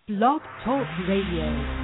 Blog Talk Radio.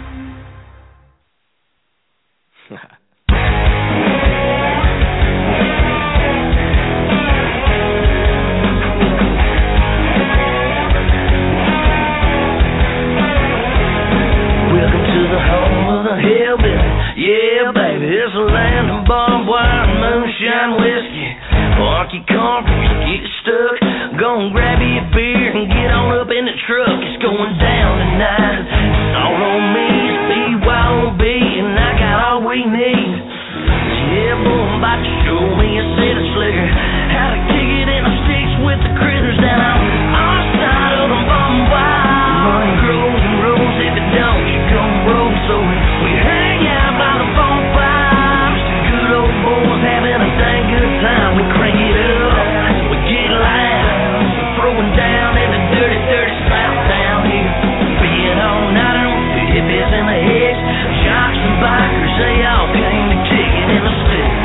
Yeah, baby, it's a land of barbed wire and moonshine whiskey. Park your car, get stuck. Gonna grab you a beer and get on up in the truck. It's going down tonight. It's all on me, it's BYOB, and I got all we need. Yeah, boy, I'm about to show me a set of slicker. How to kick it in the sticks with the critters down on our side of the barbed wire. Money grows and rolls, if it don't, you gon' roll. So we hang out by the bonfire. Just good old boys having a dang good time. We crank it up, we get loud, throwing down in the dirty, dirty south down here. Being all night on the hippies and the hicks, jocks and bikers, they all came to kick it in the sticks.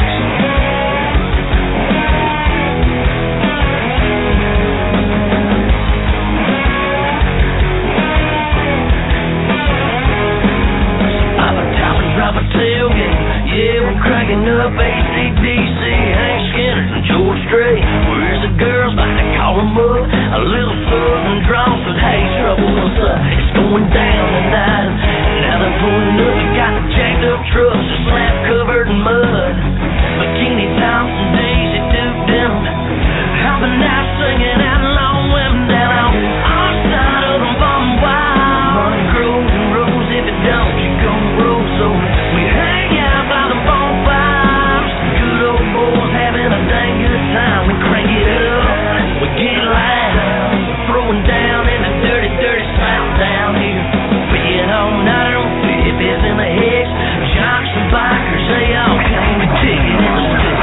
Drop a tailgate, yeah, we're cracking up AC/DC, Hank Skinner and George Strait. Where's the girls? Like to call them up. A little southern draw said, hey, trouble, what's up? It's going down tonight. Now they're pulling up, we got the jacked up trucks, a slab covered in mud. Bikini tops and Daisy Duke denim. Hopping out singing out long women down on our side of the barbed wire. Money grows and rolls, if it don't, you gon' roll. So we hang out by the bonfire. Good old boys having a dang good time. We crank it up, we get loud, throwing down in the dirty, dirty south down here. Being all night on the hippies and the hicks, jocks and bikers, they all came to kick it in the sticks.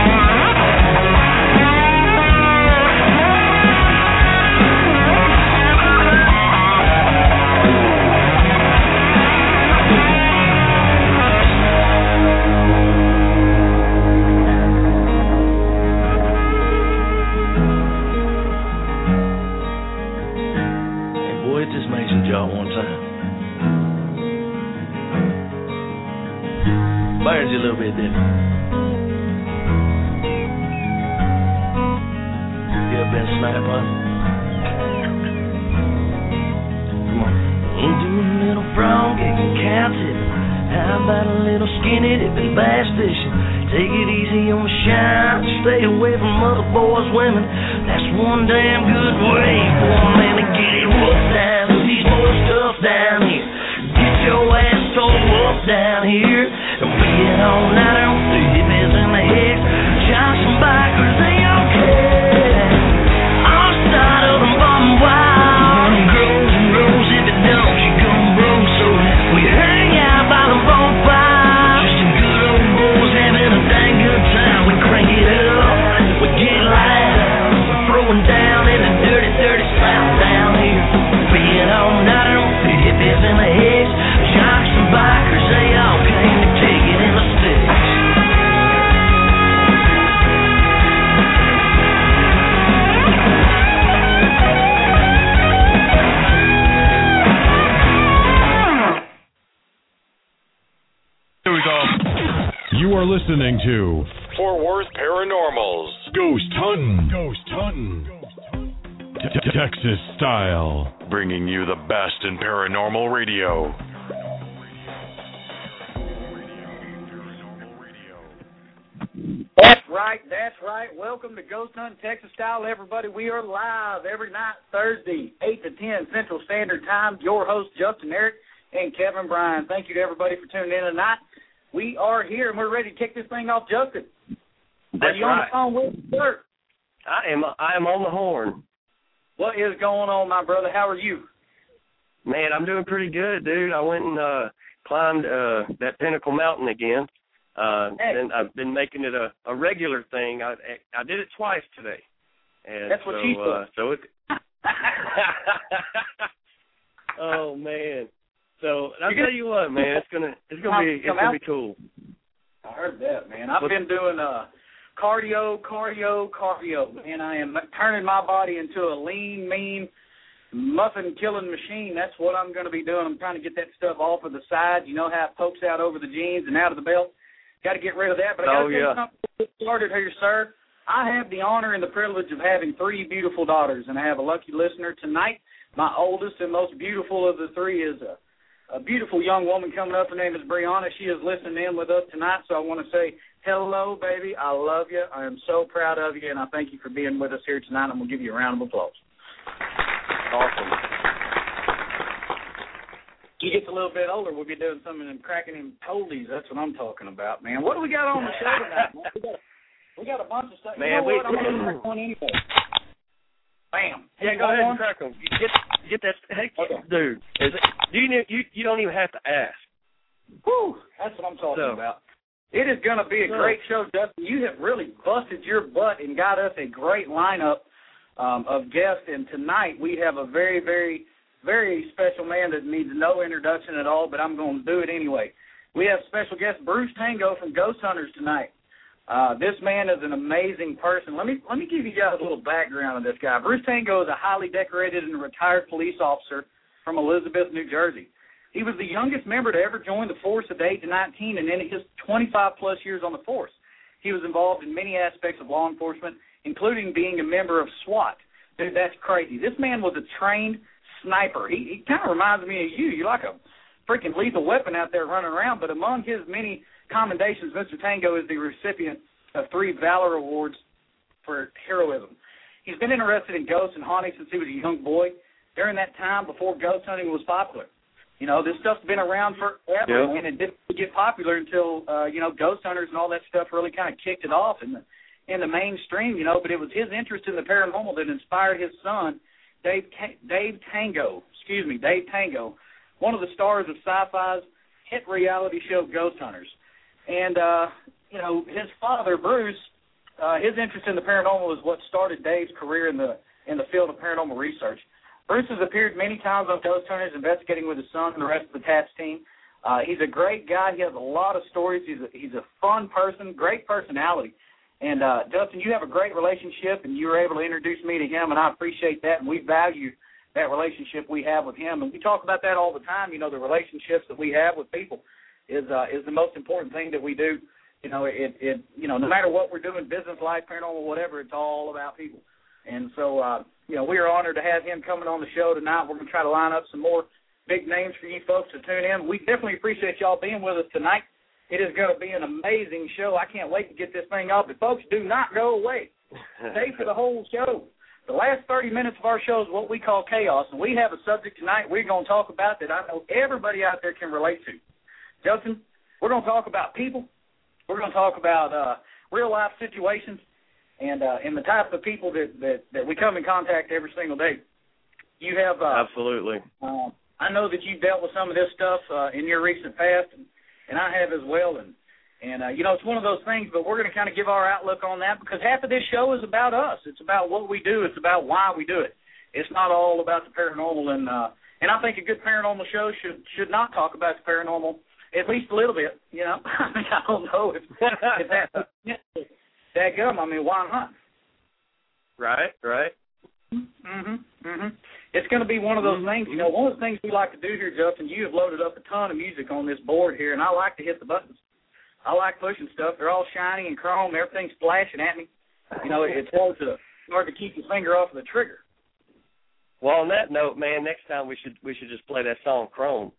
Burns you a little bit, didn't it? You ever been snap on? Come on. Do a little frog getting counted. How about a little skinny dipping bass fishing? Take it easy on the shine. Stay away from other boys' women. That's one damn good way for a man to get it whooped down. These boys stuff down here. Get your ass tore up down here. Being all night on the hippies and the hicks, jocks and bikers, they all care. Our side of the barbed wire. Money grows and rolls, if it don't, you gon' roll. So we hang out by the bonfire. Just some good old boys having a dang good time. We crank it up, we get loud, throwing down in the dirty, dirty south down here. Being all night on the hippies and the hicks, jocks and bikers, they all came to take it in the sticks. Here we go. You are listening to Fort Worth Paranormals. Ghost Hunting. Texas style. Bringing you the best in paranormal radio. That's right. Welcome to Ghost Hunt Texas Style, everybody. We are live every night, Thursday, 8 to 10 Central Standard Time. Your host, Justin Eric and Kevin Bryan. Thank you to everybody for tuning in tonight. We are here, and we're ready to kick this thing off. Justin, are you on the phone with us, sir? I am on the horn. What is going on, my brother? How are you? Man, I'm doing pretty good, dude. I went and climbed that Pinnacle Mountain again. And I've been making it a regular thing. I did it twice today. And that's what she said. So it. Oh man. So I'll tell you what, man, it's gonna be cool. I heard that, man. I've been doing cardio, and I am turning my body into a lean, mean muffin killing machine. That's what I'm going to be doing. I'm trying to get that stuff off of the sides. You know how it pokes out over the jeans and out of the belt? Got to get rid of that. But I got to say something to get started here, sir. I have the honor and the privilege of having 3 beautiful daughters, and I have a lucky listener tonight. My oldest and most beautiful of the 3 is a beautiful young woman coming up. Her name is Brianna. She is listening in with us tonight, so I want to say, hello, baby. I love you. I am so proud of you, and I thank you for being with us here tonight. I'm going to give you a round of applause. Awesome. You get a little bit older, we'll be doing some of them cracking them oldies. That's what I'm talking about, man. What do we got on the show tonight, man? We got a bunch of stuff. Man, you know what? I'm going to crack one anyway. Bam. Yeah, go ahead and crack them. Get that. Hey, okay. Dude, you don't even have to ask. Whew, that's what I'm talking about. It is going to be a great show, Justin. You have really busted your butt and got us a great lineup of guests. And tonight we have a very, very, very special man that needs no introduction at all, but I'm going to do it anyway. We have special guest Bruce Tango from Ghost Hunters tonight. This man is an amazing person. Let me give you guys a little background on this guy. Bruce Tango is a highly decorated and retired police officer from Elizabeth, New Jersey. He was the youngest member to ever join the force at the age of 19, and in his 25-plus years on the force, he was involved in many aspects of law enforcement, including being a member of SWAT. Dude, that's crazy. This man was a trained sniper. He kind of reminds me of you. You're like a freaking lethal weapon out there running around, but among his many commendations, Mr. Tango is the recipient of 3 Valor Awards for heroism. He's been interested in ghosts and hauntings since he was a young boy. During that time, before ghost hunting was popular, you know, this stuff's been around forever, and it didn't get popular until ghost hunters and all that stuff really kind of kicked it off in the mainstream. You know, but it was his interest in the paranormal that inspired his son, Dave Tango, one of the stars of Sci-Fi's hit reality show Ghost Hunters. And, his father, Bruce, his interest in the paranormal is what started Dave's career in the field of paranormal research. Bruce has appeared many times on Ghost Hunters investigating with his son and the rest of the TAPS team. He's a great guy. He has a lot of stories. He's a fun person, great personality. And, Justin, you have a great relationship, and you were able to introduce me to him, and I appreciate that, and we value that relationship we have with him. And we talk about that all the time. You know, the relationships that we have with people is the most important thing that we do. You know, no matter what we're doing, business, life, paranormal, whatever, it's all about people. And so, we are honored to have him coming on the show tonight. We're going to try to line up some more big names for you folks to tune in. We definitely appreciate y'all being with us tonight. It is going to be an amazing show. I can't wait to get this thing up. But, folks, do not go away. Stay for the whole show. The last 30 minutes of our show is what we call chaos, and we have a subject tonight we're going to talk about that I know everybody out there can relate to. Justin, we're going to talk about people. We're going to talk about real-life situations and the type of people that we come in contact every single day. You have absolutely. I know that you've dealt with some of this stuff in your recent past, and I have as well. And it's one of those things, but we're going to kind of give our outlook on that because half of this show is about us. It's about what we do. It's about why we do it. It's not all about the paranormal. And I think a good paranormal show should not talk about the paranormal, at least a little bit, you know. I mean, I don't know if that's that gum. I mean, why not? Right. It's going to be one of those things. You know, one of the things we like to do here, Justin, you have loaded up a ton of music on this board here, and I like to hit the buttons. I like pushing stuff. They're all shiny and chrome. Everything's flashing at me. You know, it's hard to keep your finger off of the trigger. Well, on that note, man, next time we should just play that song, Chrome.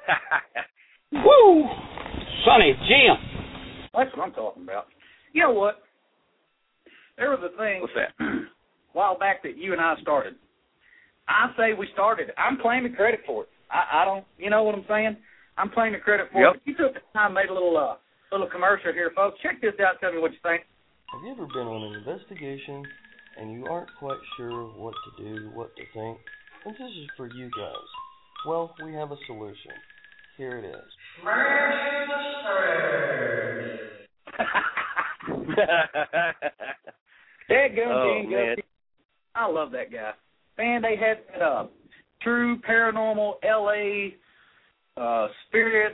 Woo! Sonny, Jim. That's what I'm talking about. You know what? There was a thing What's that? a while back that you and I started. I say we started it. I'm claiming credit for it. I don't, you know what I'm saying? I'm claiming credit for it. You took the time, made a little commercial here, folks. Check this out. Tell me what you think. Have you ever been on an investigation and you aren't quite sure what to do, what to think? And this is for you guys. Well, we have a solution. Here it is. Man. I love that guy. Man, they had that True Paranormal LA Spirit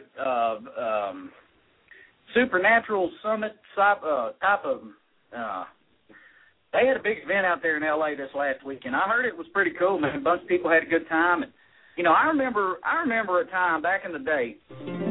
Supernatural Summit type of they had a big event out there in L.A. this last weekend. I heard it was pretty cool, man. A bunch of people had a good time. And, you know, I remember a time back in the day.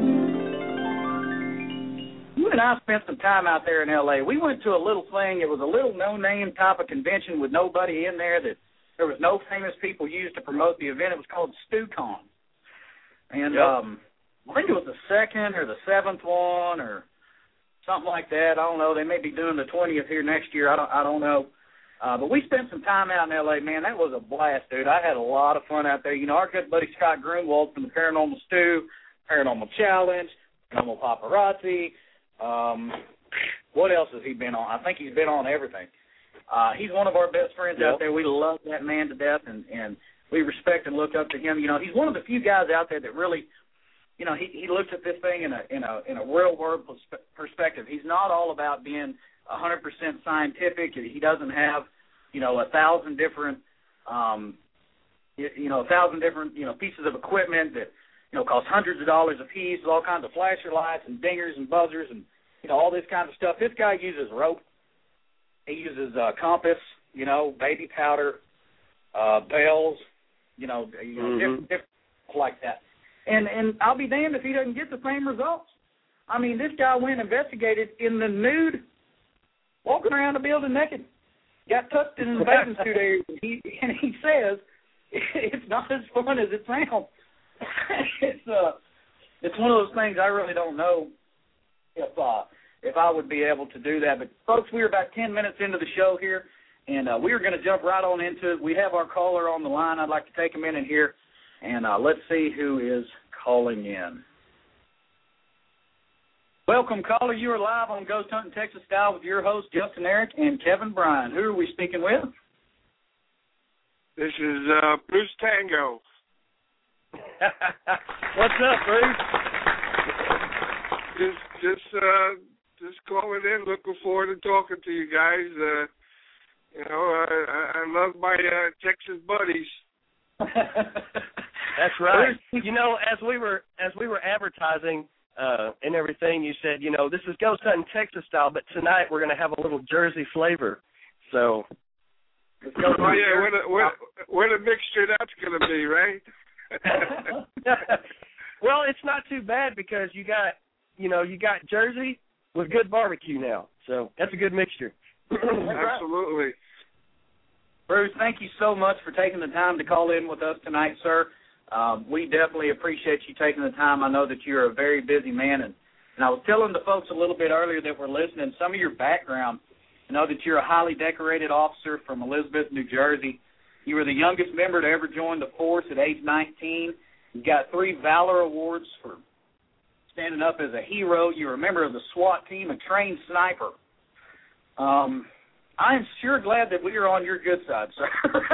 You and I spent some time out there in L.A. We went to a little thing. It was a little no-name type of convention with nobody in there. That there was no famous people used to promote the event. It was called StuCon. And I think it was the second or the seventh one or something like that. I don't know. They may be doing the 20th here next year. I don't know. But we spent some time out in L.A., man. That was a blast, dude. I had a lot of fun out there. You know, our good buddy Scott Grunwald from the Paranormal Stew, Paranormal Challenge, Paranormal Paparazzi. What else has he been on? I think he's been on everything. He's one of our best friends out there. We love that man to death, and we respect and look up to him. You know, he's one of the few guys out there that really, you know, he looks at this thing in a real world perspective. He's not all about being 100% scientific. He doesn't have, you know, 1,000 different pieces of equipment that, you know, cost hundreds of dollars a piece, with all kinds of flasher lights and dingers and buzzers and, you know, all this kind of stuff. This guy uses rope. He uses compass, you know, baby powder, bells, different like that. And I'll be damned if he doesn't get the same results. I mean, this guy went and investigated in the nude, walking around the building naked. Got tucked in the bathing suit area, and he says it's not as fun as it sounds. It's one of those things I really don't know if I would be able to do that. But, folks, we're about 10 minutes into the show here, and we're going to jump right on into it. We have our caller on the line. I'd like to take a minute here, and let's see who is calling in. Welcome, caller. You are live on Ghost Hunting Texas Style with your host, Justin Eric, and Kevin Bryan. Who are we speaking with? This is Bruce Tango. What's up, Bruce? Just calling in. Looking forward to talking to you guys. I love my Texas buddies. That's right. You know, as we were advertising and everything, you said, you know, this is Ghost Hunting Texas Style, but tonight we're going to have a little Jersey flavor. So, what a mixture that's going to be, right? Well, it's not too bad because you got Jersey with good barbecue now. So that's a good mixture. Absolutely. Bruce, thank you so much for taking the time to call in with us tonight, sir. We definitely appreciate you taking the time. I know that you're a very busy man, and I was telling the folks a little bit earlier that were listening, some of your background, you know that you're a highly decorated officer from Elizabeth, New Jersey. You were the youngest member to ever join the force at age 19. You got 3 Valor Awards for standing up as a hero. You're a member of the SWAT team, a trained sniper. I am sure glad that we are on your good side, sir.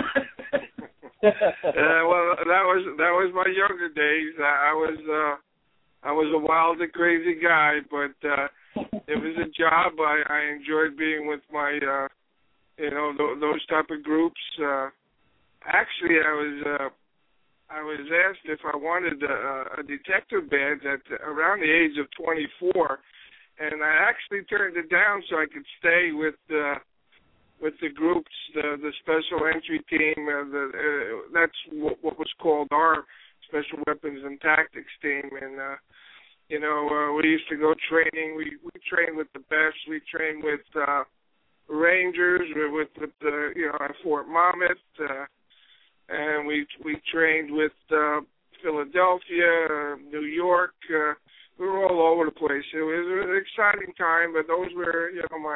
Well, that was my younger days. I was a wild and crazy guy, but it was a job. I enjoyed being with my those type of groups. Actually, I was asked if I wanted a detective badge at around the age of 24, and I actually turned it down so I could stay with the groups, the Special Entry Team. That's what was called our Special Weapons and Tactics Team, and we used to go training. We trained with the best. We trained with Rangers, with at Fort Monmouth. And we trained with Philadelphia, New York. We were all over the place. It was an exciting time, but those were,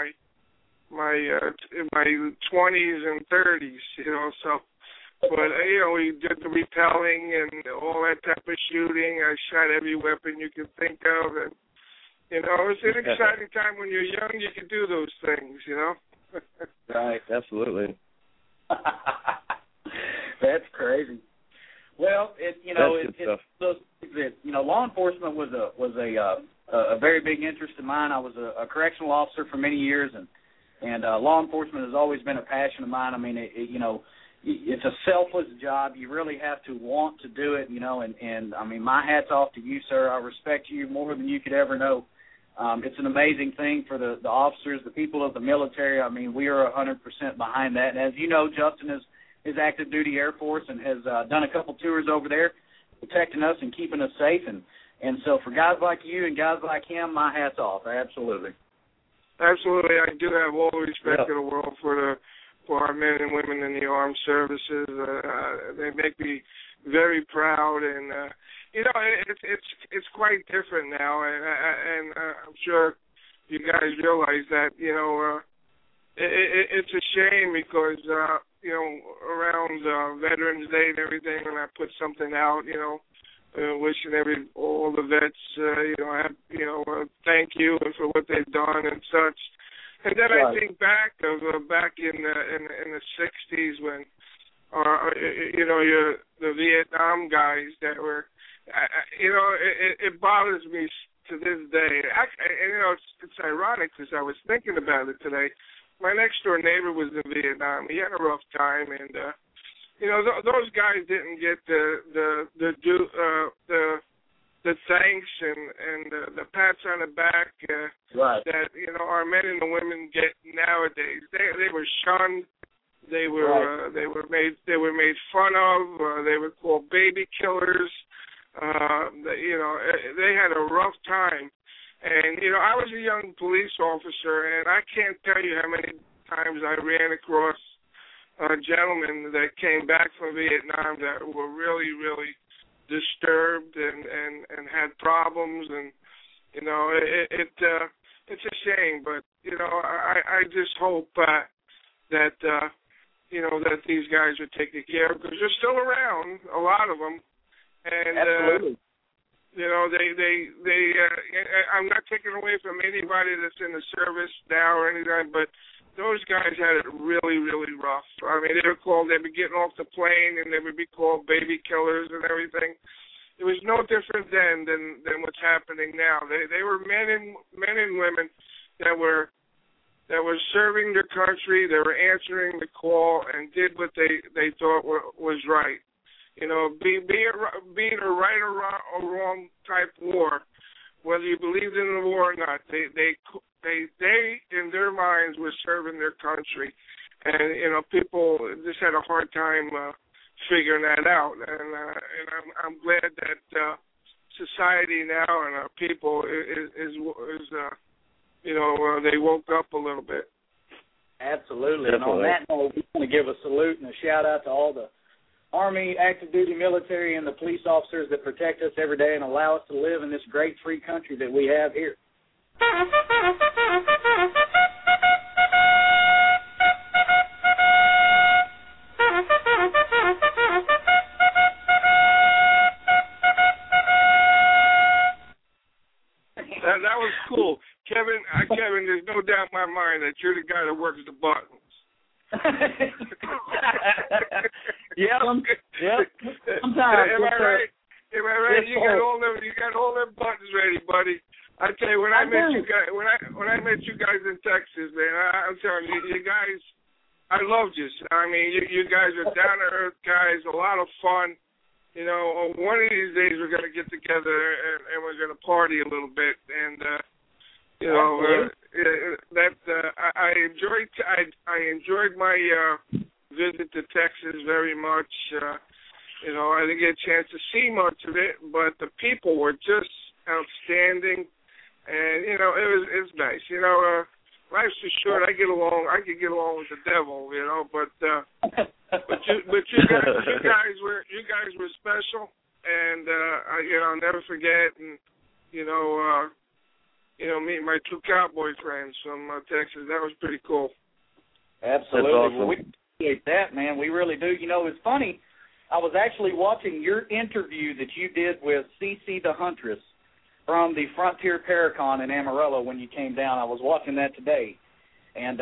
in my 20s and 30s, So, but we did the repelling and all that type of shooting. I shot every weapon you could think of, and it's an exciting time when you're young. You can do those things, Right, absolutely. That's crazy. Well, it's those things that law enforcement was a very big interest of mine. I was a correctional officer for many years, and law enforcement has always been a passion of mine. I mean, it's a selfless job. You really have to want to do it, and I mean, my hat's off to you, sir. I respect you more than you could ever know. It's an amazing thing for the officers, the people of the military. I mean, we are 100% behind that. And as you know, Justin is active duty Air Force and has done a couple tours over there protecting us and keeping us safe. And so for guys like you and guys like him, my hat's off. Absolutely. Absolutely. I do have all the respect in the world for our men and women in the armed services. They make me very proud, and it's quite different now. And I'm sure you guys realize that. It's a shame because around Veterans Day and everything, when I put something out, wishing all the vets, thank you for what they've done and such. And then I think back in the 60s when, the Vietnam guys that were, it bothers me to this day. It's ironic because I was thinking about it today. My next door neighbor was in Vietnam. He had a rough time, and those guys didn't get the thanks and the pats on the back that our men and the women get nowadays. They were shunned. They were made fun of. They were called baby killers. They had a rough time. And I was a young police officer, and I can't tell you how many times I ran across gentlemen that came back from Vietnam that were really, really disturbed and had problems, and it's a shame, but I just hope that that these guys are taken care of because they're still around, a lot of them, and absolutely. I'm not taking away from anybody that's in the service now or anything, but those guys had it really, really rough. I mean, they'd be getting off the plane and they would be called baby killers and everything. It was no different then than what's happening now. They were men and women that were serving their country. They were answering the call and did what they thought was right. Be it a right or wrong type war, whether you believed in the war or not, they in their minds were serving their country, and people just had a hard time figuring that out. And I'm glad that society now and our people is they woke up a little bit. Absolutely. And on that note, we want to give a salute and a shout out to all the Army, active duty military, and the police officers that protect us every day and allow us to live in this great free country that we have here. That was cool. Kevin, there's no doubt in my mind that you're the guy that works the buttons. Yeah. Sometimes. Am I right? Yes, you got all them buttons ready, buddy. I tell you, when I met you guys in Texas, man, I'm telling you guys, I loved you. I mean, you guys are down to earth guys, a lot of fun. One of these days we're gonna get together and we're gonna party a little bit, and I enjoyed my visit to Texas very much. I didn't get a chance to see much of it, but the people were just outstanding, and it was nice. Life's too short. I could get along with the devil, but you guys were special, and I'll never forget, and meet my two cowboy friends from Texas. That was pretty cool. Absolutely. Awesome. Well, we appreciate that, man. We really do. It's funny. I was actually watching your interview that you did with CeCe the Huntress from the Frontier Paracon in Amarillo when you came down. I was watching that today, and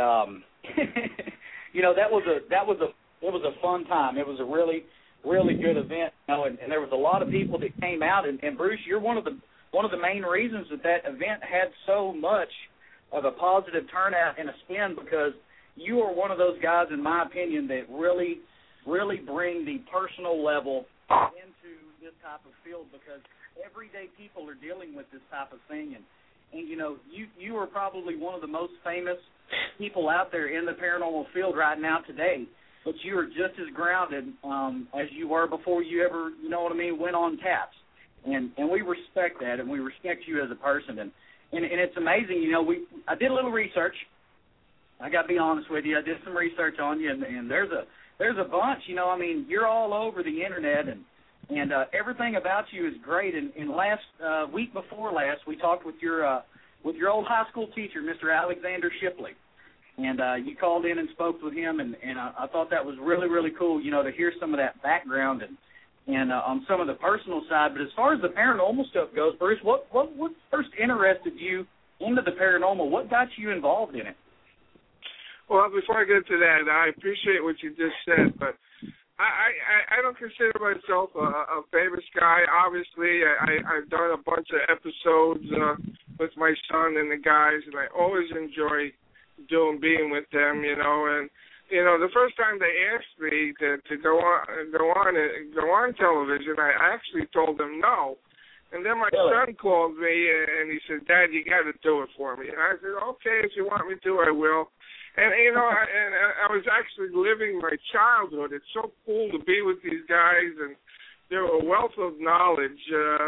that was a fun time. It was a really, really good event. And there was a lot of people that came out. And Bruce, you're one of the main reasons that event had so much of a positive turnout and a spin, because you are one of those guys, in my opinion, that really, really bring the personal level into this type of field, because everyday people are dealing with this type of thing, and And, you know, you are probably one of the most famous people out there in the paranormal field right now today, but you are just as grounded as you were before you ever, you know what I mean, went on taps. And we respect that, and we respect you as a person. And it's amazing, you know, I did a little research. I got to be honest with you. I did some research on you, and there's a bunch, you know. I mean, you're all over the Internet, and everything about you is great. And last week before last, we talked with your old high school teacher, Mr. Alexander Shipley, and you called in and spoke with him, and I thought that was really, really cool, you know, to hear some of that background and on some of the personal side. But as far as the paranormal stuff goes, Bruce, what first interested you into the paranormal? What got you involved in it? Well, before I get to that, I appreciate what you just said, but I don't consider myself a famous guy. Obviously, I've done a bunch of episodes with my son and the guys, and I always enjoy being with them, you know. And you know, the first time they asked me to go on television, I actually told them no. And then my son called me and he said, "Dad, you got to do it for me." And I said, "Okay, if you want me to, I will." And, you know, I was actually living my childhood. It's so cool to be with these guys, and they're a wealth of knowledge.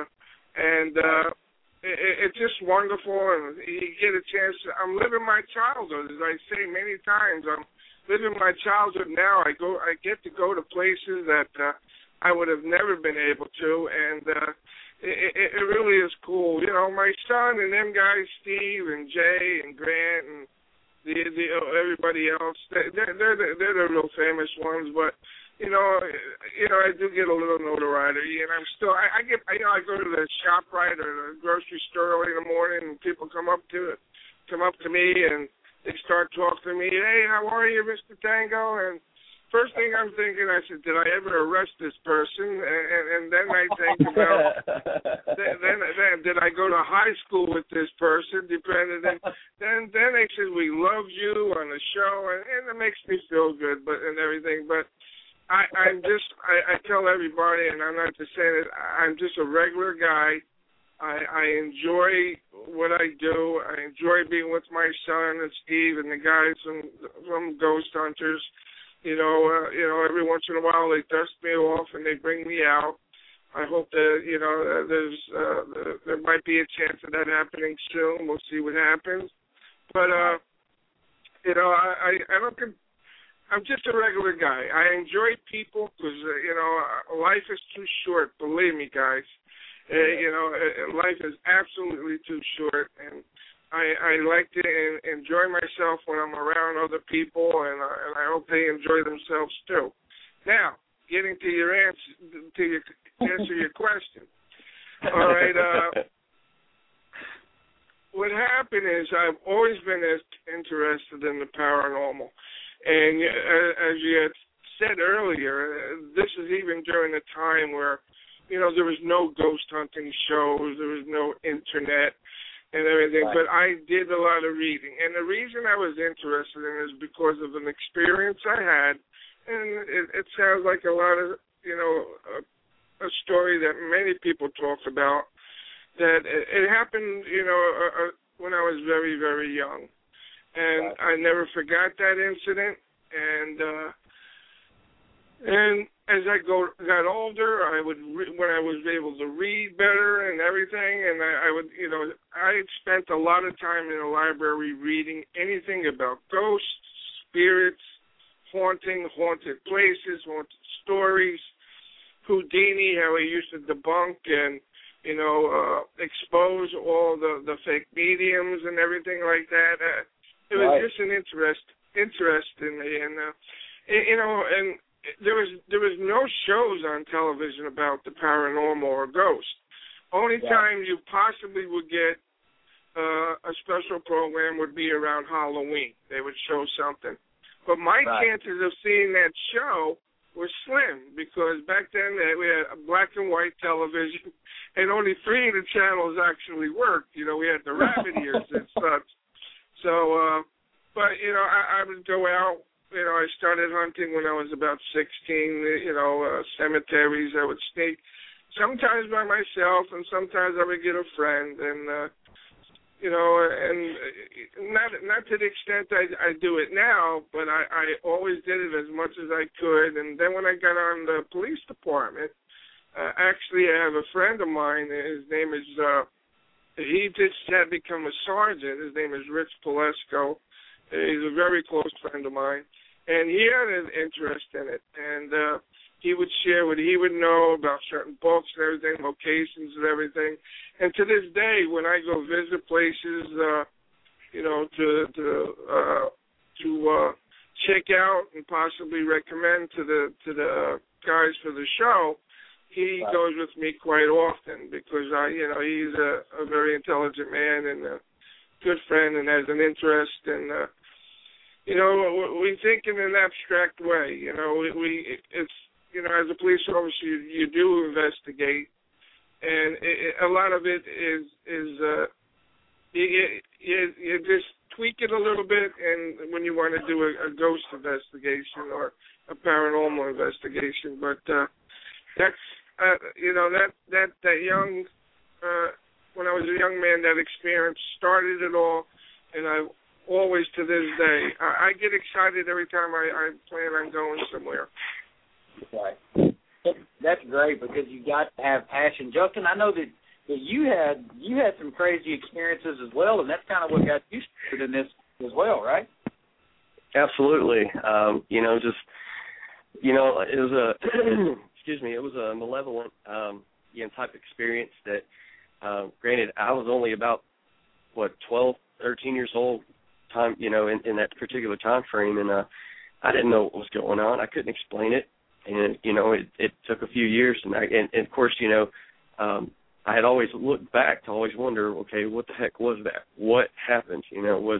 It's just wonderful, and you get a chance. I'm living my childhood, as I say many times. I'm living my childhood now. I get to go to places that I would have never been able to, and it really is cool. You know, my son and them guys, Steve and Jay and Grant and everybody else, they're the real famous ones, but you know, I do get a little notoriety, and I'm still, I go to the ShopRite or the grocery store early in the morning, and people come up to me and they start talking to me. "Hey, how are you, Mr. Tango?" And first thing I'm thinking, I said, did I ever arrest this person? And then I think about, then did I go to high school with this person? Then they said, "We love you on the show," and it makes me feel good, and everything. But I tell everybody, and I'm not just saying it, I'm just a regular guy. I enjoy what I do. I enjoy being with my son and Steve and the guys from Ghost Hunters. You know, every once in a while they dust me off and they bring me out. I hope that, you know, there might be a chance of that happening soon. We'll see what happens. But, you know, I'm just a regular guy. I enjoy people because, you know, life is too short. Believe me, guys. You know, life is absolutely too short, and I like to enjoy myself when I'm around other people, and I hope they enjoy themselves too. Now, getting to your answer your question. All right. What happened is I've always been interested in the paranormal, and as you had said earlier, this is even during a time where, you know, there was no ghost hunting shows, there was no internet and everything, but I did a lot of reading. And the reason I was interested in it is because of an experience I had, and it sounds like a lot of, you know, a story that many people talk about, that it happened, you know, when I was very, very young. And I never forgot that incident, and as I got older, when I was able to read better and everything, and I would, you know, I spent a lot of time in the library reading anything about ghosts, spirits, haunted places, haunted stories, Houdini, how he used to debunk and, you know, expose all the fake mediums and everything like that. It was just an interest in me, and you know, and there was no shows on television about the paranormal or ghosts. Only time you possibly would get a special program would be around Halloween. They would show something. But my chances of seeing that show were slim, because back then we had a black and white television, and only 3 of the channels actually worked. You know, we had the rabbit ears and such. So, but, you know, I would go out. You know, I started hunting when I was about 16, you know, cemeteries. I would sneak, sometimes by myself, and sometimes I would get a friend. And you know, and not to the extent I do it now, but I always did it as much as I could. And then when I got on the police department, actually I have a friend of mine. His name is he just had become a sergeant. His name is Rich Palesko. He's a very close friend of mine, and he had an interest in it. And he would share what he would know about certain books and everything, locations and everything. And to this day, when I go visit places, you know, to check out and possibly recommend to the guys for the show, he goes with me quite often because you know, he's a very intelligent man and a good friend and has an interest. And you know, we think in an abstract way. You know, it's, you know, as a police officer, you do investigate, and a lot of it is you just tweak it a little bit, and when you want to do a ghost investigation or a paranormal investigation. But that's you know, that young when I was a young man, that experience started it all, and I always to this day I get excited every time I plan on going somewhere. Right. That's great because you got to have passion. Justin, I know that you had some crazy experiences as well, and that's kind of what got you started in this as well, right? Absolutely. You know, just, you know, it was a excuse me, it was a malevolent you know, type experience that granted I was only about 12, 13 years old time, you know, in that particular time frame, and I didn't know what was going on. I couldn't explain it. And, you know, it took a few years, and of course, you know, I had always looked back to always wonder, okay, what the heck was that? What happened? You know, was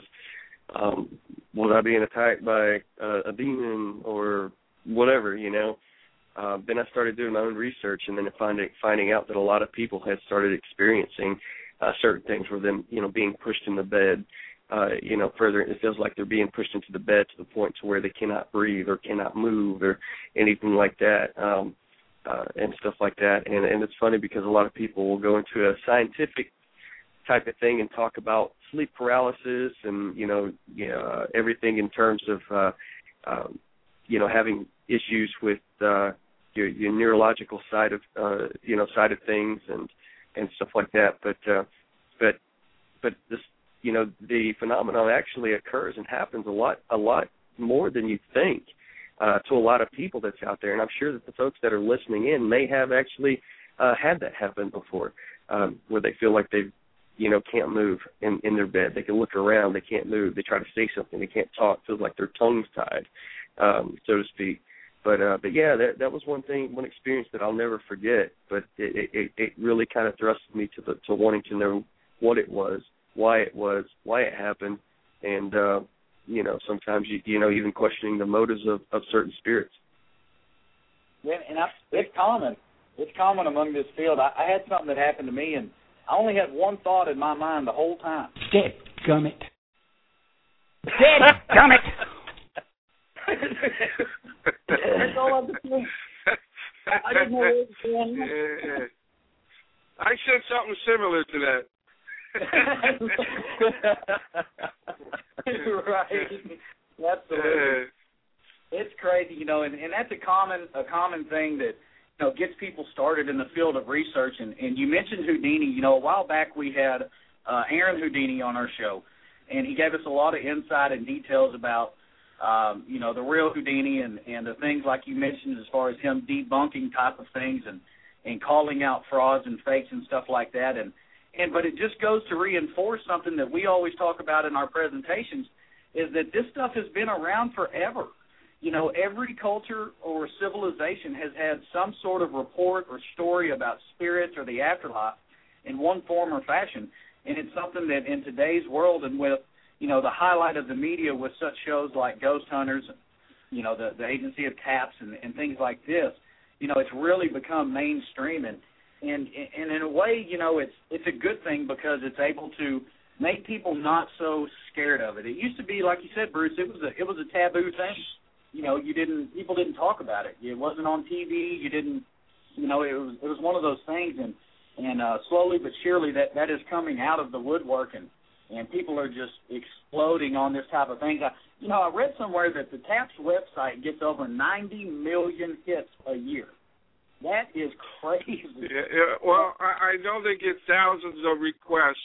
I being attacked by a demon or whatever, you know? Then I started doing my own research, and then finding out that a lot of people had started experiencing certain things where them, you know, being pushed in the bed, you know, further, it feels like they're being pushed into the bed to the point to where they cannot breathe or cannot move or anything like that, and stuff like that. And it's funny because a lot of people will go into a scientific type of thing and talk about sleep paralysis and, you know, everything in terms of, you know, having issues with your neurological side of, you know, side of things and stuff like that. But this, you know, the phenomenon actually occurs and happens a lot more than you think to a lot of people that's out there. And I'm sure that the folks that are listening in may have actually had that happen before, where they feel like they, you know, can't move in their bed. They can look around, they can't move. They try to say something, they can't talk. Feels like their tongue's tied, so to speak. But yeah, that was one experience that I'll never forget. But it really kind of thrusted me to wanting to know what it was, why it happened, and you know, sometimes you know, even questioning the motives of certain spirits. Yeah, and it's common among this field. I had something that happened to me, and I only had one thought in my mind the whole time. Dadgummit. Dadgummit. That's all I was doing. I didn't know what was going on. Yeah. I said something similar to that. Right. Absolutely. It's crazy, you know, and that's a common thing that, you know, gets people started in the field of research. And you mentioned Houdini. You know, a while back we had Aaron Houdini on our show, and he gave us a lot of insight and details about, you know, the real Houdini and the things like you mentioned as far as him debunking type of things and calling out frauds and fakes and stuff like that. But it just goes to reinforce something that we always talk about in our presentations, is that this stuff has been around forever. You know, every culture or civilization has had some sort of report or story about spirits or the afterlife in one form or fashion. And it's something that in today's world, and with, you know, the highlight of the media with such shows like Ghost Hunters, you know, the Agency of Taps and things like this, you know, it's really become mainstream. And in a way, you know, it's a good thing because it's able to make people not so scared of it. It used to be, like you said, Bruce, it was a taboo thing. You know, people didn't talk about it. It wasn't on TV. You didn't, you know, it was one of those things. And slowly but surely that is coming out of the woodwork. And and people are just exploding on this type of thing. I read somewhere that the TAPS website gets over 90 million hits a year. That is crazy. Yeah, well, I know they get thousands of requests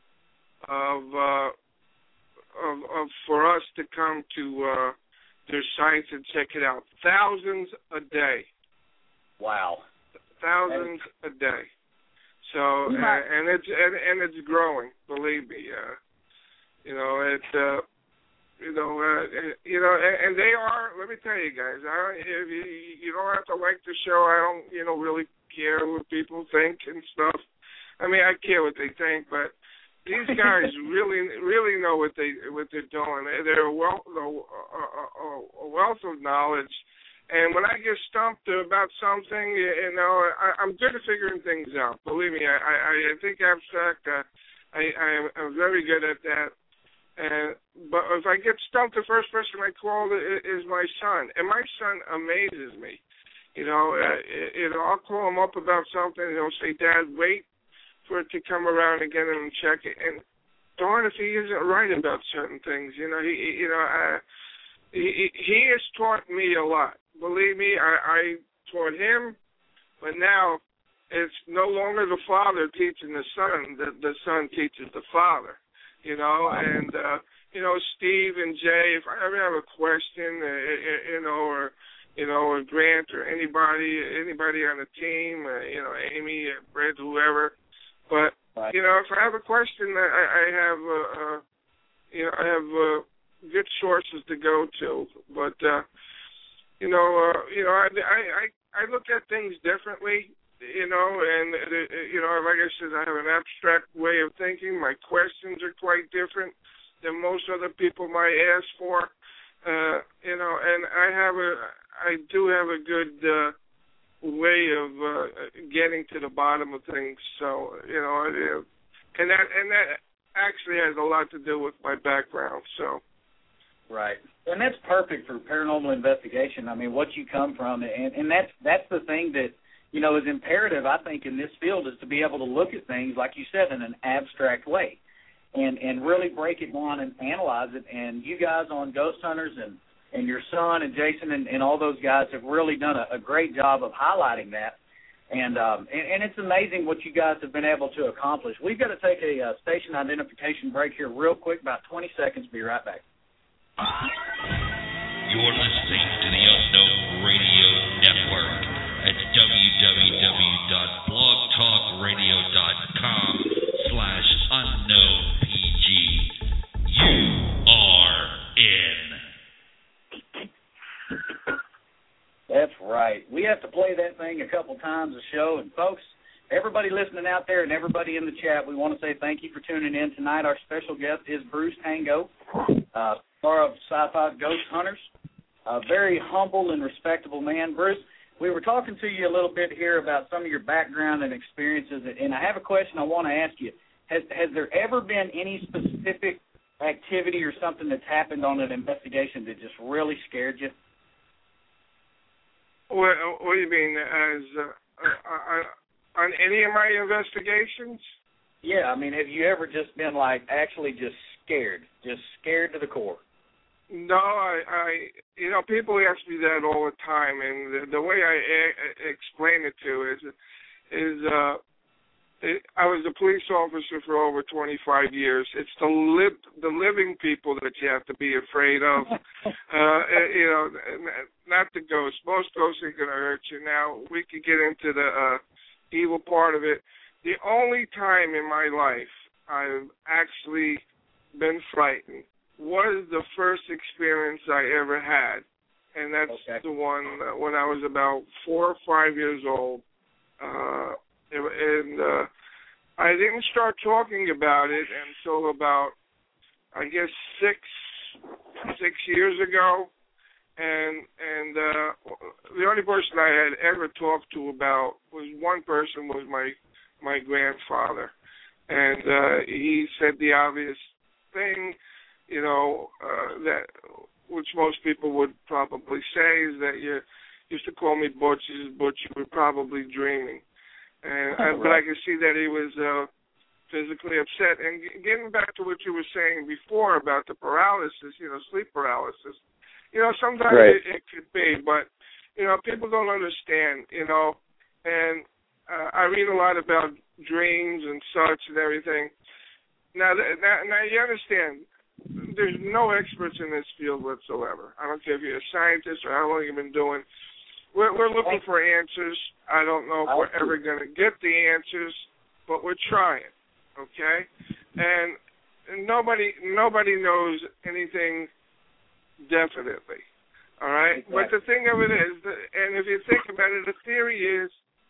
for us to come to their sites and check it out. Thousands a day. Wow. Thousands a day. So and it's growing. Believe me. And they are. Let me tell you guys. If you don't have to like the show. I don't. Really care what people think and stuff. I mean, I care what they think, but these guys really know what they're doing. They're a wealth of knowledge. And when I get stumped about something, I'm good at figuring things out. Believe me, I think abstract. I'm very good at that. But if I get stumped, the first person I call is my son, and my son amazes me. I'll call him up about something, and he'll say, "Dad, wait for it to come around again and check it." And darn if he isn't right about certain things. He has taught me a lot. Believe me, I taught him, but now it's no longer the father teaching the son. The son teaches the father. And Steve and Jay, if I ever have a question, or Grant or anybody on the team, Amy, Brett, whoever. But if I have a question, I have good sources to go to. But I look at things differently. And like I said, I have an abstract way of thinking. My questions are quite different than most other people might ask for. And I do have a good way of getting to the bottom of things. So, and that actually has a lot to do with my background. So. Right. And that's perfect for paranormal investigation. I mean, what you come from, and that's the thing that, is imperative, I think, in this field, is to be able to look at things, like you said, in an abstract way and really break it down and analyze it. And you guys on Ghost Hunters and your son and Jason and all those guys have really done a great job of highlighting that. And it's amazing what you guys have been able to accomplish. We've got to take a station identification break here real quick, about 20 seconds. Be right back. You're listening to the Unknown Radio Network at www.blogtalkradio.com/unknownpg. You are in. That's right. We have to play that thing a couple times a show. And, folks, everybody listening out there and everybody in the chat, we want to say thank you for tuning in tonight. Our special guest is Bruce Tango, star of Sci-Fi Ghost Hunters, a very humble and respectable man. Bruce, we were talking to you a little bit here about some of your background and experiences, and I have a question I want to ask you. Has there ever been any specific activity or something that's happened on an investigation that just really scared you? What do you mean? On any of my investigations? Yeah, I mean, have you ever just been, actually just scared to the core? No, people ask me that all the time, and the way I explain it is I was a police officer for over 25 years. It's the living people that you have to be afraid of. Not the ghosts. Most ghosts ain't going to hurt you. Now, we could get into the evil part of it. The only time in my life I've actually been frightened was the first experience I ever had, and that's the one when I was about 4 or 5 years old. And I didn't start talking about it until about, I guess, six years ago. And the only person I had ever talked to about was one person, was my grandfather. And he said the obvious thing, that which most people would probably say, is that you used to call me Butch, but you were probably dreaming. And but I could see that he was physically upset. And getting back to what you were saying before about the paralysis, sleep paralysis, sometimes it could be, but, people don't understand, and I read a lot about dreams and such and everything. Now you understand, there's no experts in this field whatsoever. I don't care if you're a scientist or how long you've been doing. We're looking for answers. I don't know if we're ever going to get the answers, but we're trying, okay? And nobody knows anything definitely, all right? Exactly. But the thing of it is, and if you think about it, the theory is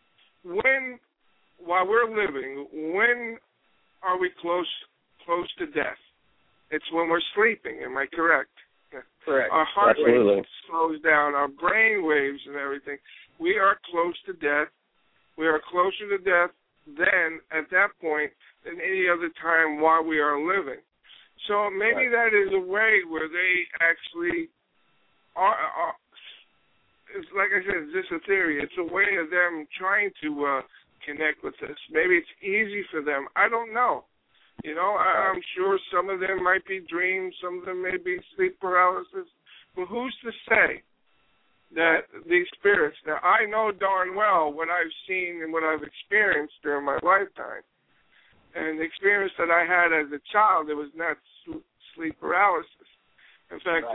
while we're living, when are we close to death? It's when we're sleeping, am I correct? Correct. Our heart rate slows down, our brain waves and everything. We are close to death. We are closer to death then, at that point, than any other time while we are living. So maybe that is a way where they actually are it's like I said, it's just a theory. It's a way of them trying to connect with us. Maybe it's easy for them. I don't know. I'm sure some of them might be dreams, some of them may be sleep paralysis. But who's to say that these spirits, now I know darn well what I've seen and what I've experienced during my lifetime. And the experience that I had as a child, it was not sleep paralysis. In fact,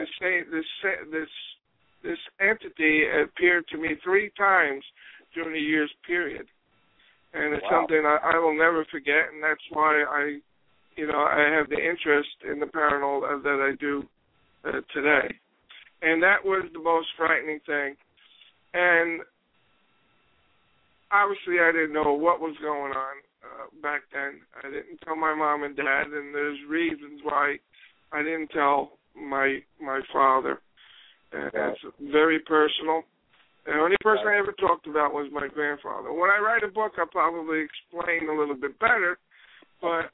this entity appeared to me 3 times during a year's period. And it's something I will never forget, and that's why I have the interest in the paranormal that I do today. And that was the most frightening thing. And obviously I didn't know what was going on back then. I didn't tell my mom and dad, and there's reasons why I didn't tell my father. And it's very personal. The only person I ever talked about was my grandfather. When I write a book, I'll probably explain a little bit better, but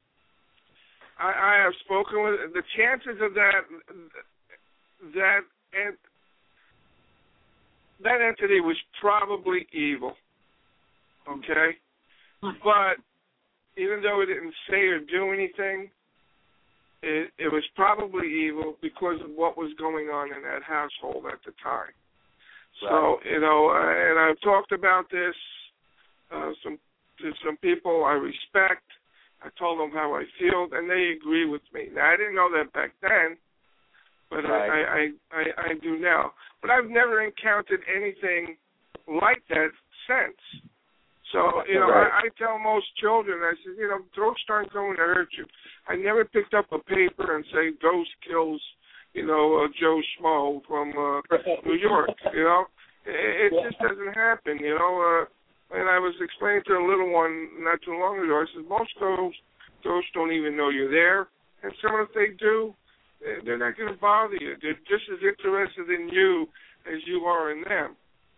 I have spoken with the chances of that entity was probably evil, okay? But even though it didn't say or do anything, it was probably evil because of what was going on in that household at the time. So, and I've talked about this to some people I respect. I told them how I feel, and they agree with me. Now, I didn't know that back then, but I do now. But I've never encountered anything like that since. So, I tell most children, I said, ghosts aren't going to hurt you. I never picked up a paper and say, ghost kills, Joe Schmo from New York, It just doesn't happen, And I was explaining to a little one not too long ago, I said, most ghosts don't even know you're there. And some if they do, they're not going to bother you. They're just as interested in you as you are in them.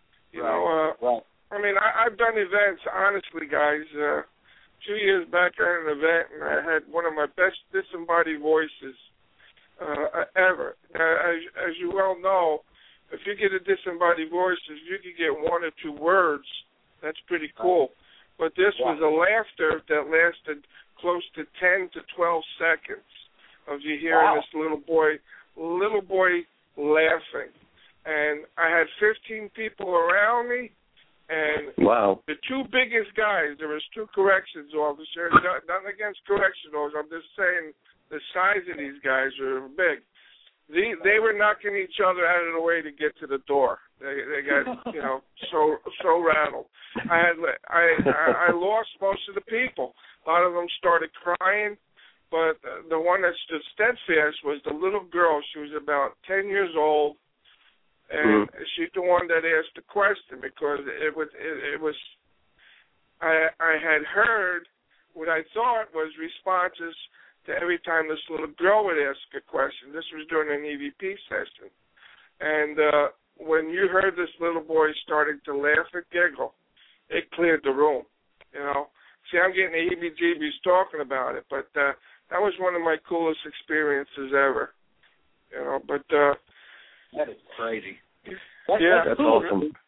I mean, I've done events, honestly, guys. 2 years back, I had an event, and I had one of my best disembodied voices ever. As you well know, if you get a disembodied voice, if you can get 1 or 2 words, that's pretty cool. But this was a laughter that lasted close to 10 to 12 seconds of you hearing this little boy laughing. And I had 15 people around me, and the 2 biggest guys, there was 2 corrections officers, nothing against correction officers, I'm just saying the size of these guys are big. They were knocking each other out of the way to get to the door. They got so rattled. I lost most of the people. A lot of them started crying, but the one that stood steadfast was the little girl. She was about 10 years old, and she's the one that asked the question because it was. I had heard what I thought was responses to every time this little girl would ask a question. This was during an EVP session. And when you heard this little boy starting to laugh and giggle, it cleared the room, See, I'm getting the heebie-jeebies talking about it, but that was one of my coolest experiences ever, But that is crazy. That's awesome.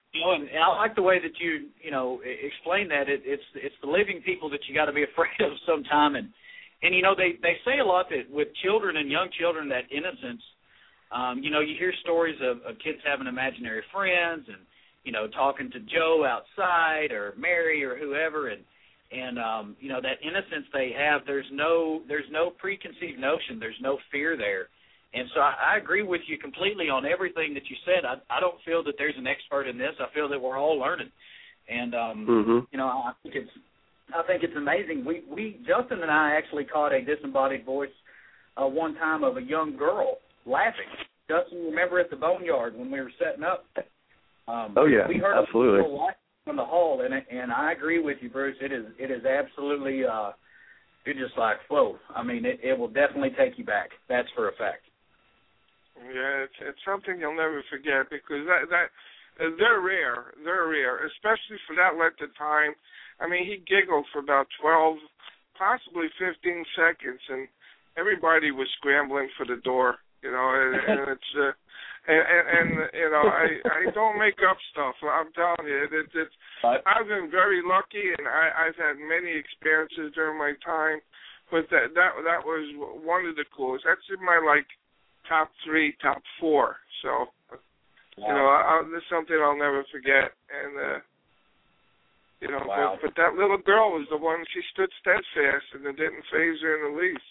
You know, and I like the way that you explain that. It's the living people that you got to be afraid of sometime, and you know they say a lot that with children and young children, that innocence. You know, you hear stories of kids having imaginary friends, and you know, talking to Joe outside or Mary or whoever, and you know, that innocence they have. There's no preconceived notion. There's no fear there. And so I agree with you completely on everything that you said. I don't feel that there's an expert in this. I feel that we're all learning. And, you know, I think it's amazing. We Justin and I actually caught a disembodied voice one time of a young girl laughing. Justin, remember at the Boneyard when we were setting up? Oh, yeah, we heard absolutely. A girl from the hall, and I agree with you, Bruce. It is absolutely, you're just like, whoa. I mean, it will definitely take you back. That's for a fact. Yeah, it's something you'll never forget because they're rare. They're rare, especially for that length of time. I mean, he giggled for about 12, possibly 15 seconds, and everybody was scrambling for the door. You know, and it's and you know, I don't make up stuff. I'm telling you, it's I've been very lucky, and I've had many experiences during my time, but that was one of the coolest. That's in my top 3, top 4. So, you know, this is something I'll never forget. And, you know, but that little girl was the one, she stood steadfast, and it didn't faze her in the least.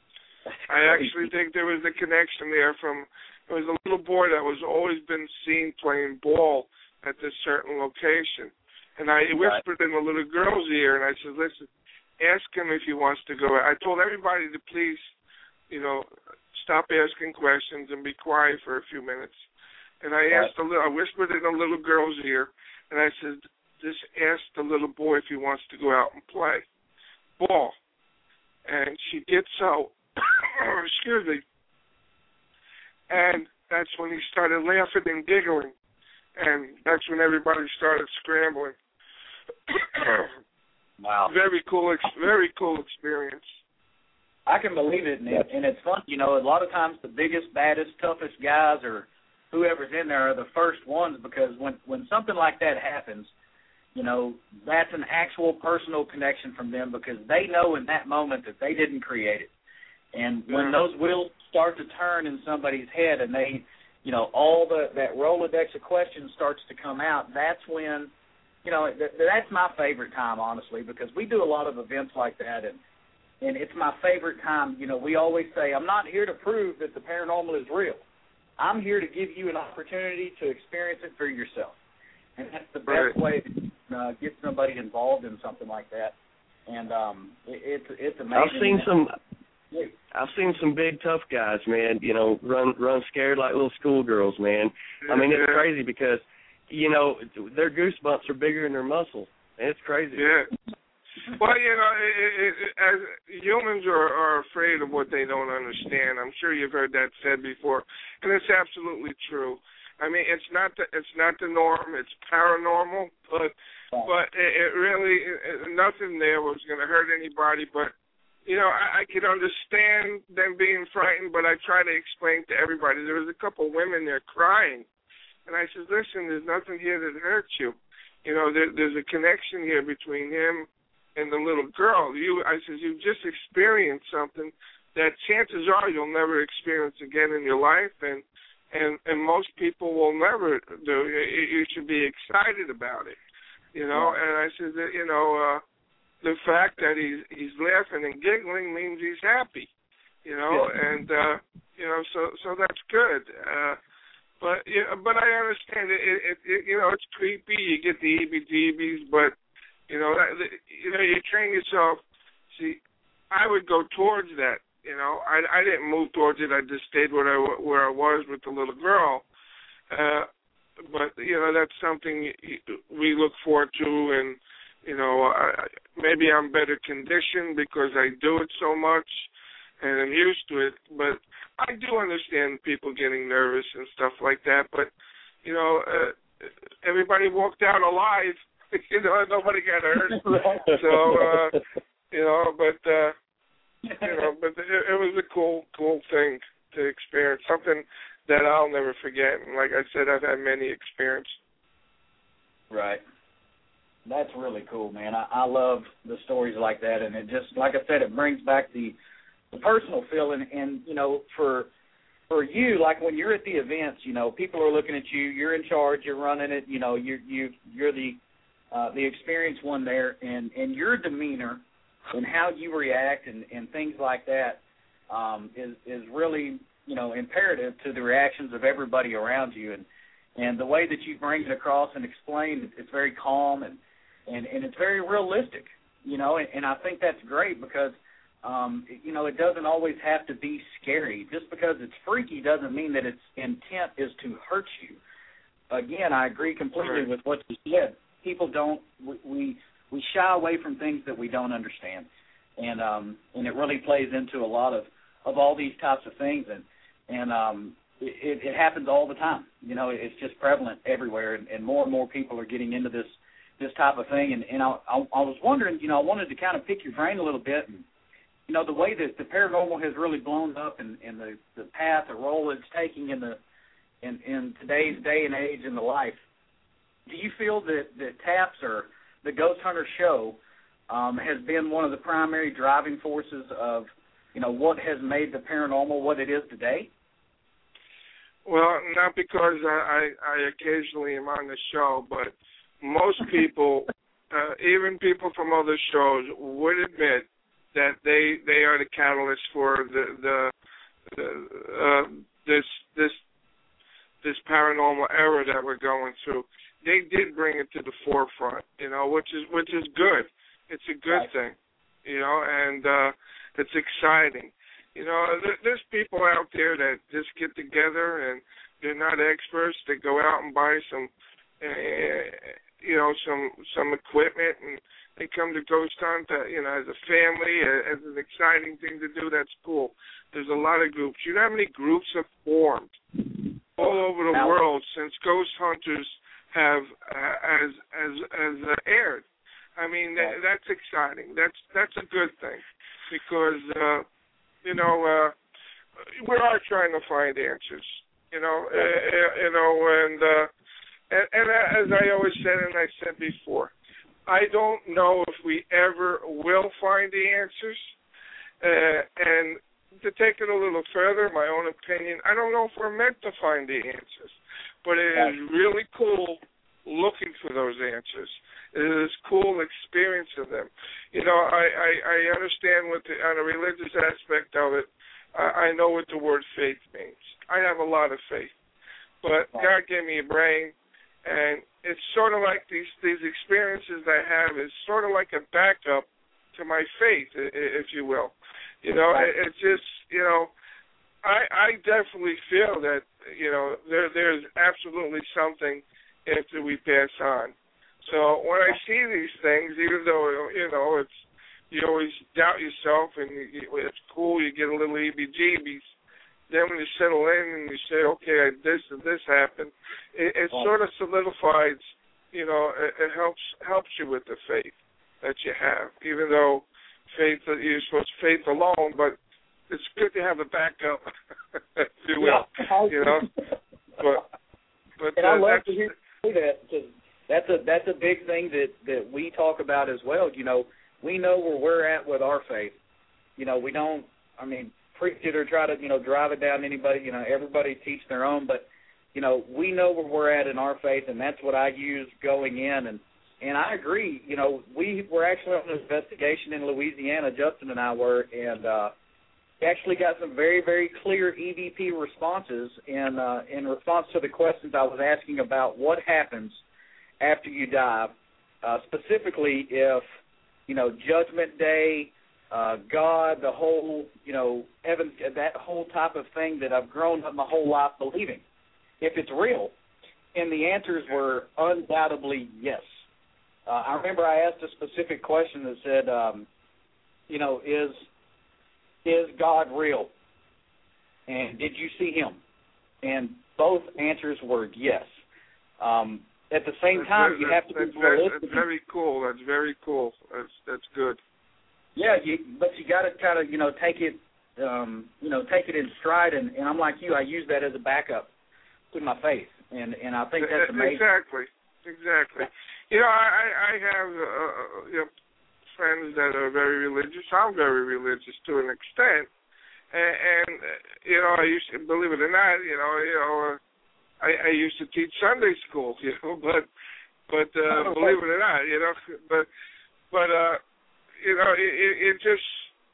I actually think there was a connection there there was a little boy that was always been seen playing ball at this certain location. And I whispered in the little girl's ear, and I said, listen, ask him if he wants to go. I told everybody to please, you know, stop asking questions and be quiet for a few minutes. And I I whispered in the little girl's ear, and I said, just ask the little boy if he wants to go out and play ball. And she did so. Excuse me. And that's when he started laughing and giggling. And that's when everybody started scrambling. Wow. Very cool experience. I can believe it, and it's fun. You know, a lot of times the biggest, baddest, toughest guys or whoever's in there are the first ones because when something like that happens, you know, that's an actual personal connection from them because they know in that moment that they didn't create it. And when those wheels start to turn in somebody's head and they, you know, all that Rolodex of questions starts to come out, that's when, you know, that's my favorite time, honestly, because we do a lot of events like that, and it's my favorite time. You know, we always say, I'm not here to prove that the paranormal is real. I'm here to give you an opportunity to experience it for yourself. And that's the best way to get somebody involved in something like that. And it's amazing. I've seen some big tough guys, man, you know, run scared like little schoolgirls, man. I mean, it's crazy because, you know, their goosebumps are bigger than their muscles. It's crazy. Yeah. Well, you know, as humans are afraid of what they don't understand. I'm sure you've heard that said before, and it's absolutely true. I mean, it's not the norm. It's paranormal, but it really nothing there was going to hurt anybody. But you know, I could understand them being frightened, but I try to explain to everybody. There was a couple women there crying, and I said, "Listen, there's nothing here that hurts you. You know, there's a connection here between him and the little girl. I said, you just experienced something that chances are you'll never experience again in your life, and most people will never do. You should be excited about it, you know." And I said that, you know, the fact that he's laughing and giggling means he's happy, you know, and you know, so that's good. But I understand it. You know, it's creepy. You get the heebie-jeebies, but you know, you train yourself. See, I would go towards that. You know, I didn't move towards it. I just stayed where I was with the little girl. But you know, that's something we look forward to, and you know, maybe I'm better conditioned because I do it so much, and I'm used to it. But I do understand people getting nervous and stuff like that. But you know, everybody walked out alive. You know, nobody got hurt. So you know, but it was a cool thing to experience, something that I'll never forget. And like I said, I've had many experiences. Right. That's really cool, man. I love the stories like that, and it just, like I said, it brings back the personal feeling. And you know, for you, like when you're at the events, you know, people are looking at you. You're in charge. You're running it. You know, you're the experienced one there, and your demeanor and how you react and things like that is really, you know, imperative to the reactions of everybody around you. And the way that you bring it across and explain, it's very calm and it's very realistic, you know, and I think that's great because, you know, it doesn't always have to be scary. Just because it's freaky doesn't mean that its intent is to hurt you. Again, I agree completely with what you said. People don't, we shy away from things that we don't understand, and it really plays into a lot of all these types of things, and it happens all the time. You know, it's just prevalent everywhere, and more people are getting into this type of thing. And I was wondering, you know, I wanted to kind of pick your brain a little bit, and you know, the way that the paranormal has really blown up and the path, the role it's taking in today's day and age in the life. Do you feel that TAPS or the Ghost Hunter Show has been one of the primary driving forces of, you know, what has made the paranormal what it is today? Well, not because I occasionally am on the show, but most people, even people from other shows, would admit that they are the catalyst for this paranormal era that we're going through. They did bring it to the forefront, you know, which is good. It's a good thing, you know, and it's exciting. You know, there's people out there that just get together and they're not experts. They go out and buy some, you know, some equipment, and they come to Ghost Hunt, you know, as a family, as an exciting thing to do. That's cool. There's a lot of groups. You know how many groups have formed all over the world since Ghost Hunters have aired? I mean, that's exciting. That's a good thing because, you know, we are trying to find answers, you know, and as I always said, and I said before, I don't know if we ever will find the answers. And to take it a little further, my own opinion, I don't know if we're meant to find the answers, but it is really cool looking for those answers. It is cool experiencing them. You know, I understand on a religious aspect of it, I know what the word faith means. I have a lot of faith. But God gave me a brain, and it's sort of like these experiences I have is sort of like a backup to my faith, if you will. You know, it's just, you know, I definitely feel that, you know, there's absolutely something after we pass on. So when I see these things, even though, you know, you always doubt yourself and it's cool, you get a little EBGBs, then when you settle in and you say, okay, this and this happened, it sort of solidifies, you know, it helps you with the faith that you have, even though you're supposed to faith alone, but it's good to have a backup, if you will, you know. But and I love to hear you say that because that's a big thing that we talk about as well. You know, we know where we're at with our faith. You know, we don't, I mean, preach it or try to, you know, drive it down anybody. You know, everybody teach their own, but, you know, we know where we're at in our faith, and that's what I use going in. And I agree. You know, we were actually on an investigation in Louisiana, Justin and I were, and we actually got some very, very clear EVP responses in response to the questions I was asking about what happens after you die, specifically if, you know, Judgment Day, God, the whole, you know, heaven, that whole type of thing that I've grown up my whole life believing, if it's real. And the answers were undoubtedly yes. I remember I asked a specific question that said, you know, is God real? And did you see him? And both answers were yes. At the same time, you have to be realistic. That's very cool. That's very cool. That's good. Yeah, but you got to kind of, you know, take it in stride. And I'm like you. I use that as a backup to my faith, and I think that's amazing. exactly. You know, I have friends that are very religious. I'm very religious to an extent, and you know, I used to, believe it or not, I used to teach Sunday school, but believe it or not, but it just,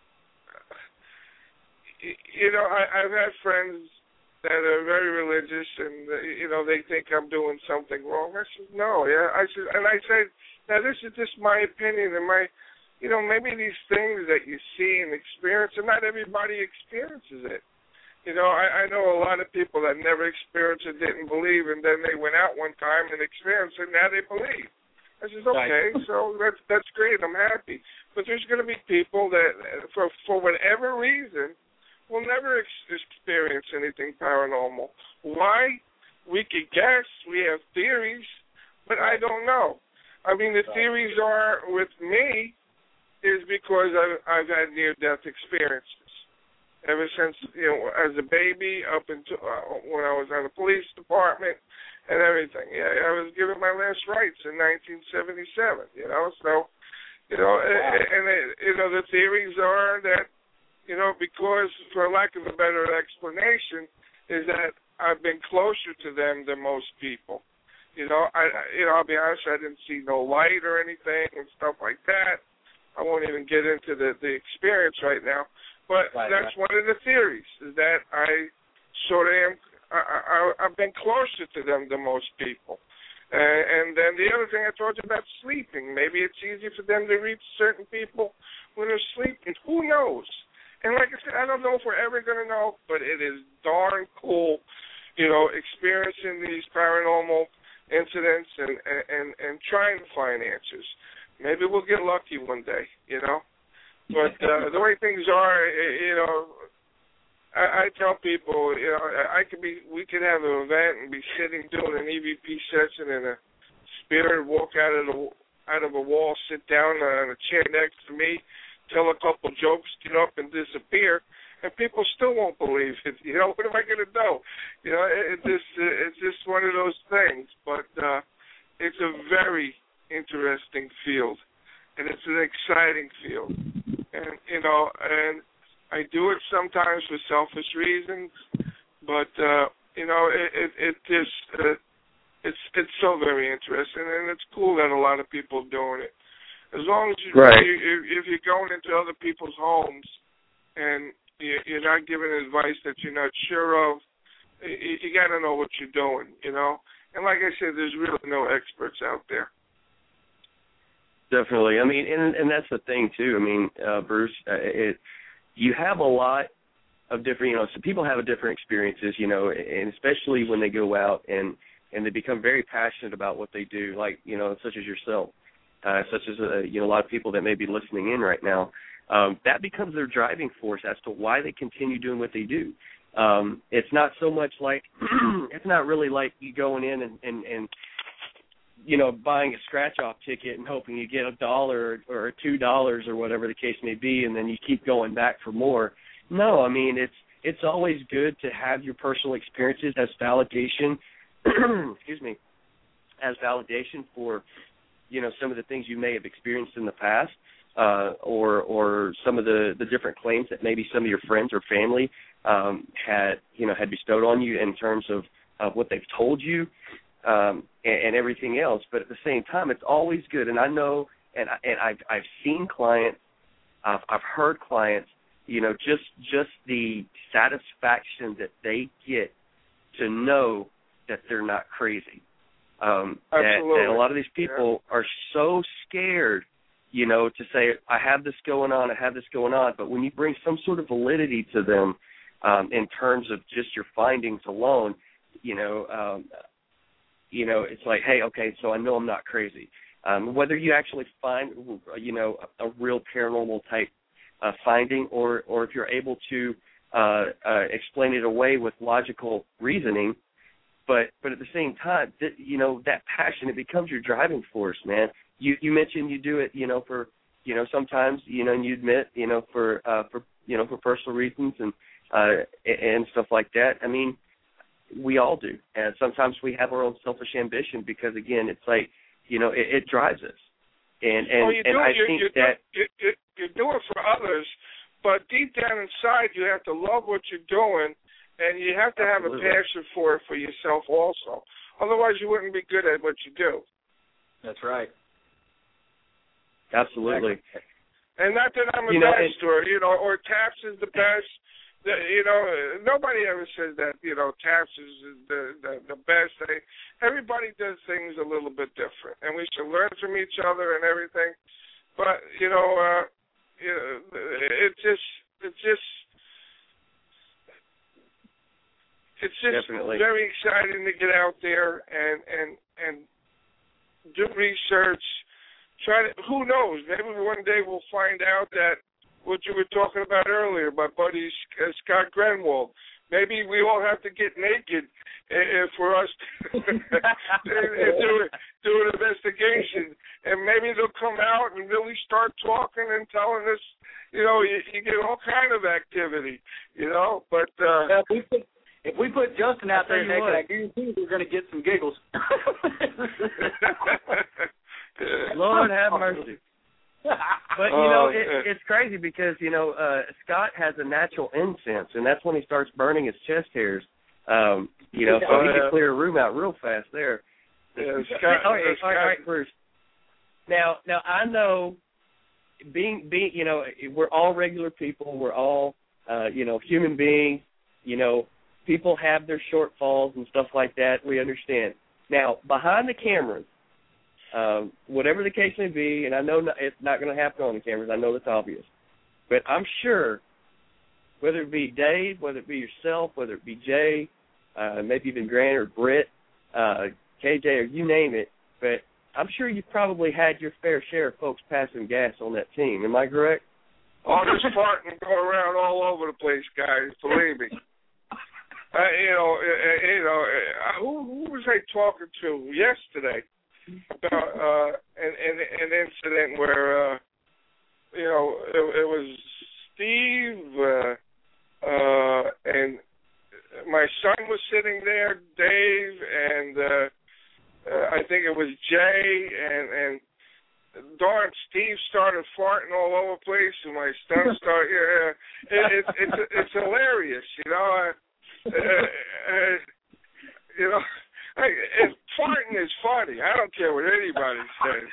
I've had friends that are very religious, and they think I'm doing something wrong. I said no, I said now this is just my opinion and my, maybe these things that you see and experience, and not everybody experiences it. I know a lot of people that never experienced it, didn't believe, and then they went out one time and experienced it, and now they believe. I said, okay, so that's great. I'm happy. But there's going to be people that, for whatever reason, will never experience anything paranormal. Why? We could guess. We have theories, but I don't know. I mean, the theories are, with me, is because I've had near-death experiences. Ever since, as a baby, up until when I was on the police department and everything. Yeah, I was given my last rites in 1977, so, and the theories are that, because, for lack of a better explanation, is that I've been closer to them than most people. I'll be honest, I didn't see no light or anything and stuff like that. I won't even get into the experience right now. But that's one of the theories, is that I sort of am, I've been closer to them than most people. And then the other thing I told you about sleeping, maybe it's easier for them to reach certain people when they're sleeping. Who knows? And like I said, I don't know if we're ever going to know, but it is darn cool, experiencing these paranormal incidents and trying to find answers. Maybe we'll get lucky one day, But the way things are, I tell people, we could have an event and be sitting doing an EVP session, and a spirit walk out of a wall, sit down on a chair next to me, tell a couple jokes, get up and disappear, and people still won't believe it. What am I going to do? It's just one of those things. But it's a very interesting field, and it's an exciting field. And and I do it sometimes for selfish reasons, but it's so very interesting, and it's cool that a lot of people are doing it. As long as if you're going into other people's homes and you're not giving advice that you're not sure of, you got to know what you're doing, And like I said, there's really no experts out there. Definitely. I mean, and that's the thing, too. I mean, Bruce, you have a lot of different, so people have different experiences, and especially when they go out and they become very passionate about what they do, like, such as yourself, such as, a lot of people that may be listening in right now. That becomes their driving force as to why they continue doing what they do. It's not so much like, it's not really like you going in and buying a scratch-off ticket and hoping you get $1 or $2 or whatever the case may be, and then you keep going back for more. No, I mean, it's always good to have your personal experiences as validation, as validation for, some of the things you may have experienced in the past, or some of the different claims that maybe some of your friends or family had bestowed on you in terms of what they've told you. And everything else, but at the same time, it's always good. And I know, and I've seen clients, I've heard clients, just the satisfaction that they get to know that they're not crazy. That a lot of these people are so scared, to say, I have this going on, but when you bring some sort of validity to them, in terms of just your findings alone, it's like, hey, okay, so I know I'm not crazy. Whether you actually find, a real paranormal type finding, or if you're able to explain it away with logical reasoning, but at the same time, that passion, it becomes your driving force, man. You mentioned you do it, for, sometimes, and you admit, for personal reasons and stuff like that. I mean, we all do. And sometimes we have our own selfish ambition because, again, it's like, it drives us. And I think you do it for others, but deep down inside you have to love what you're doing, and you have to have a passion for it for yourself also. Otherwise, you wouldn't be good at what you do. That's right. Absolutely. And not that I'm a best or Taps is the best. Nobody ever says that, Taps is the best. Everybody does things a little bit different, and we should learn from each other and everything. But, it's just definitely very exciting to get out there and do research. Who knows? Maybe one day we'll find out that what you were talking about earlier, my buddy Scott Grenwald. Maybe we all have to get naked for us to do an investigation, and maybe they'll come out and really start talking and telling us, you get all kind of activity, But if we put Justin out there naked, I guarantee we're going to get some giggles. Lord have mercy. But, it's crazy because, Scott has a natural incense, and that's when he starts burning his chest hairs. So he can clear a room out real fast there. Yeah, all right, Bruce. Now I know being we're all regular people. We're all, human beings. People have their shortfalls and stuff like that. We understand. Now, behind the cameras, whatever the case may be, and I know it's not going to happen on the cameras. I know that's obvious. But I'm sure, whether it be Dave, whether it be yourself, whether it be Jay, maybe even Grant or Britt, KJ, or you name it, but I'm sure you've probably had your fair share of folks passing gas on that team. Am I correct? All this farting go around all over the place, guys, believe me. Who was I talking to yesterday about an incident where, it was Steve and my son was sitting there, Dave, and I think it was Jay, and darn, Steve started farting all over the place, and my son started, it's hilarious, farting is funny. I don't care what anybody says.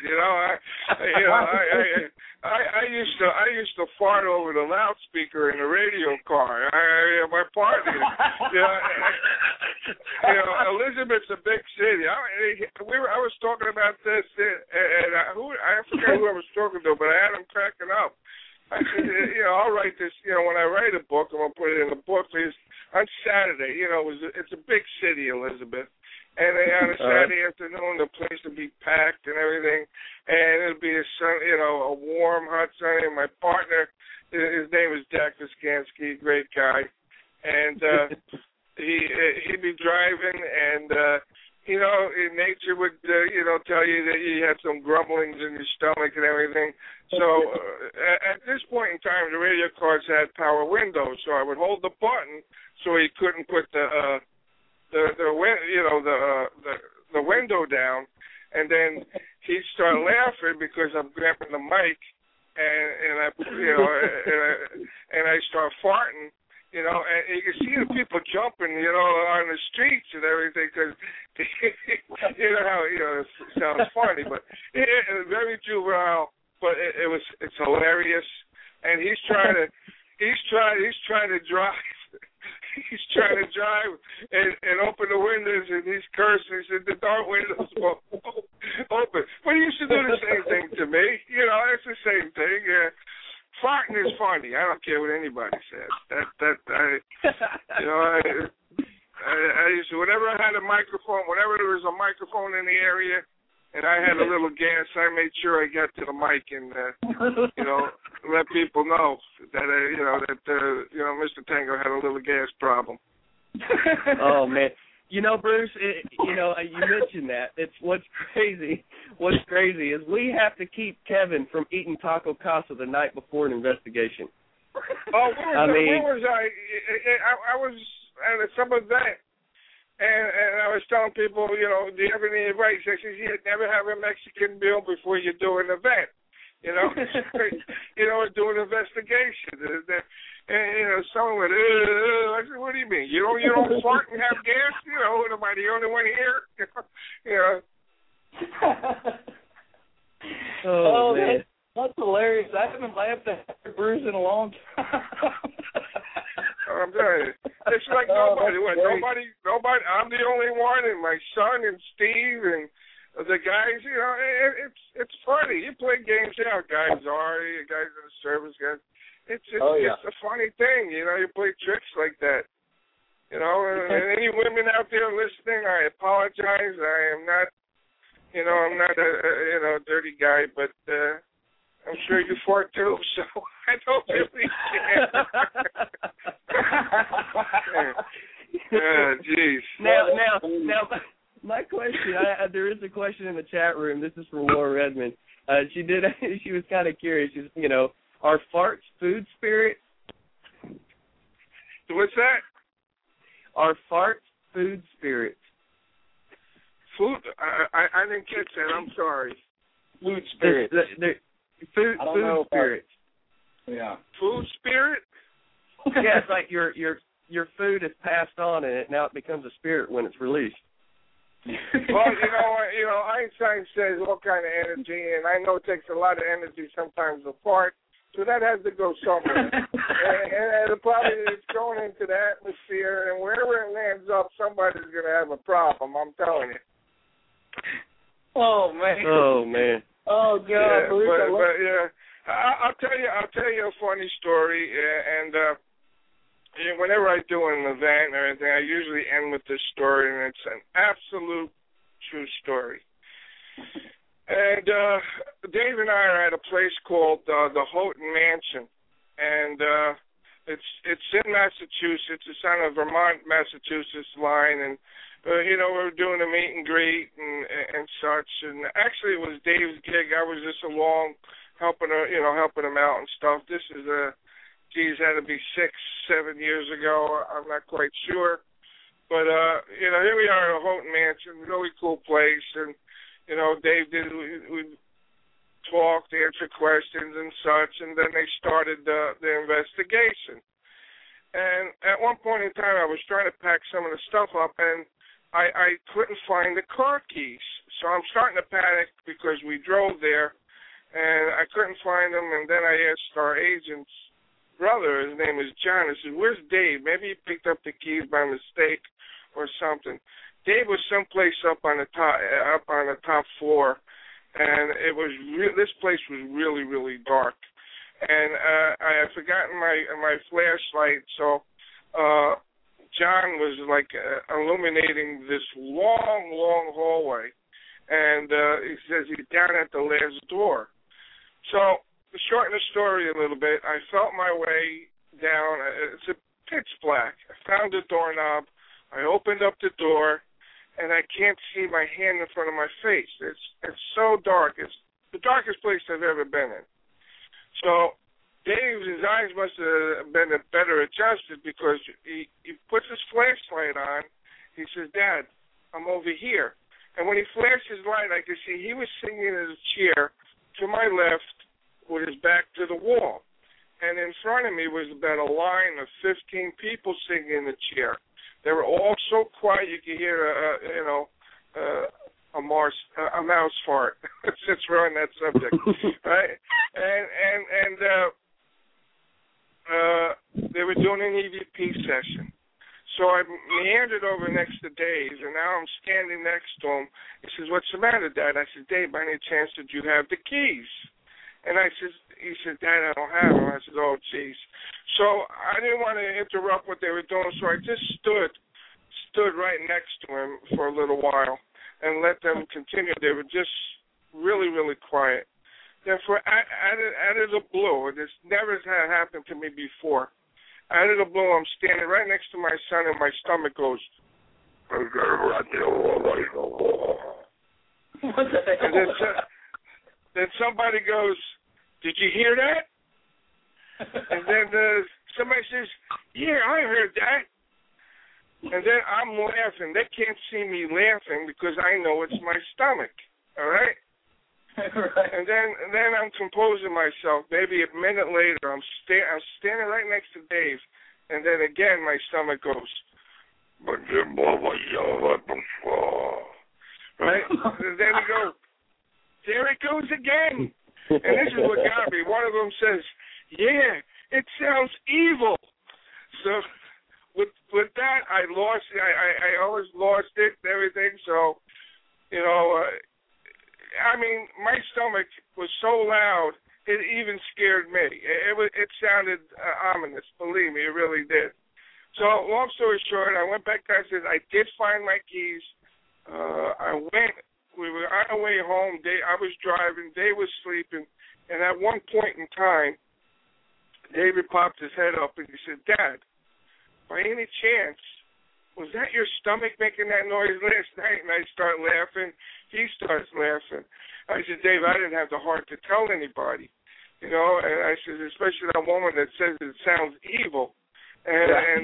I used to fart over the loudspeaker in the radio car. My partner, Elizabeth's a big city. I was talking about this, and I forget who I was talking to, but I had him cracking up. I said, I'll write this. When I write a book, I'm gonna put it in the book. Because on Saturday, it's a big city, Elizabeth, and on a Saturday afternoon, the place would be packed and everything, and it'd be a warm, hot Sunday. My partner, his name is Jack Viskansky, great guy, and he'd be driving, and nature would tell you that you had some grumblings in your stomach and everything. So at this point in time, the radio cars had power windows, so I would hold the button so he couldn't put the window down, and then he'd start laughing because I'm grabbing the mic, and I start farting. And you can see the people jumping, on the streets and everything, because how it sounds funny, but it's very juvenile. But it's hilarious, and he's trying to drive. He's trying to drive and open the windows, and he's cursing. He said the dark windows won't open. But he used to do the same thing to me. It's the same thing. Farting is funny. I don't care what anybody says. I used to, whenever I had a microphone, whenever there was a microphone in the area, and I had a little gas, I made sure I got to the mic and let people know that Mr. Tango had a little gas problem. Oh man, Bruce, you mentioned that. It's what's crazy is we have to keep Kevin from eating taco casa the night before an investigation. Oh, where was I? I was at some event, And I was telling people, do you have any advice? I said, never have a Mexican meal before you do an event. Do an investigation. And someone went, I said, what do you mean? You don't fart and have gas? Am I the only one here? Oh man. That's hilarious. I haven't laughed at Bruce in a long time. I'm telling you, it's like nobody. I'm the only one, and my son and Steve and the guys. It's funny. You play games out, guys. Ari, guys in the service, guys. It's a funny thing. You play tricks like that. And any women out there listening, I apologize. I am not. I'm not a dirty guy, but I'm sure you fart too, so I don't really care. Jeez. Now, my question. There is a question in the chat room. This is from Laura Redmond. She was kind of curious. Are farts food spirits? What's that? Are farts food spirits? Food? I didn't catch that. I'm sorry. Food spirits. Food spirits. Yeah. Food spirit? Yeah, it's like your food is passed on and now it becomes a spirit when it's released. Well, Einstein says all kind of energy, and I know it takes a lot of energy sometimes to fart, so that has to go somewhere. and probably it's going into the atmosphere, and wherever it lands up, somebody's going to have a problem, I'm telling you. Oh, man. Oh, God. Yeah, I'll tell you a funny story, and whenever I do an event or anything, I usually end with this story, and it's an absolute true story. And Dave and I are at a place called the Houghton Mansion, and it's in Massachusetts. It's on the Vermont-Massachusetts line, and we were doing a meet and greet and such. And actually, it was Dave's gig. I was just along helping him out and stuff. This is had to be 6-7 years ago. I'm not quite sure, but here we are at a Houghton Mansion, really cool place, and Dave we talked, answered questions and such, and then they started the investigation. And at one point in time, I was trying to pack some of the stuff up, and I couldn't find the car keys. So I'm starting to panic because we drove there, and I couldn't find them. And then I asked our agent's brother, his name is John, I said, where's Dave? Maybe he picked up the keys by mistake or something. Dave was someplace up on the top floor, and it was this place was really, really dark. And I had forgotten my flashlight, so John was like illuminating this long hallway, and he says he's down at the last door. So to shorten the story a little bit, I felt my way down. It's pitch black. I found the doorknob. I opened up the door, and I can't see my hand in front of my face. It's so dark. It's the darkest place I've ever been in. So Dave, his eyes must have been better adjusted because he puts his flashlight on. He says, Dad, I'm over here. And when he flashed his light, I could see he was sitting in his chair to my left with his back to the wall. And in front of me was about a line of 15 people sitting in the chair. They were all so quiet you could hear a mouse fart, since we're on that subject, right? And they were doing an EVP session. So I meandered over next to Dave, and now I'm standing next to him. He says, what's the matter, Dad? I said, Dave, by any chance did you have the keys? And he said, Dad, I don't have them. I said, oh, geez. So I didn't want to interrupt what they were doing, so I just stood right next to him for a little while and let them continue. They were just really, really quiet. Therefore, out of the blue, this never had happened to me before. Out of the blue, I'm standing right next to my son, and my stomach goes. What the hell? And then somebody goes, did you hear that? And then somebody says, yeah, I heard that. And then I'm laughing. They can't see me laughing because I know it's my stomach. All right? Right. And then I'm composing myself. Maybe a minute later, I'm standing right next to Dave, and then again my stomach goes. Right? And then he goes, there it goes again. And this is what got me. One of them says, yeah, it sounds evil. So with that, I lost. I always lost it and everything. So, I mean, my stomach was so loud, it even scared me. It sounded ominous. Believe me, it really did. So, long story short, I went back downstairs. I did find my keys. We were on our way home. I was driving. Dave was sleeping. And at one point in time, David popped his head up and he said, Dad, by any chance, was that your stomach making that noise last night? And I start laughing. He starts laughing. I said, Dave, I didn't have the heart to tell anybody. And I said, especially that woman that says it sounds evil. And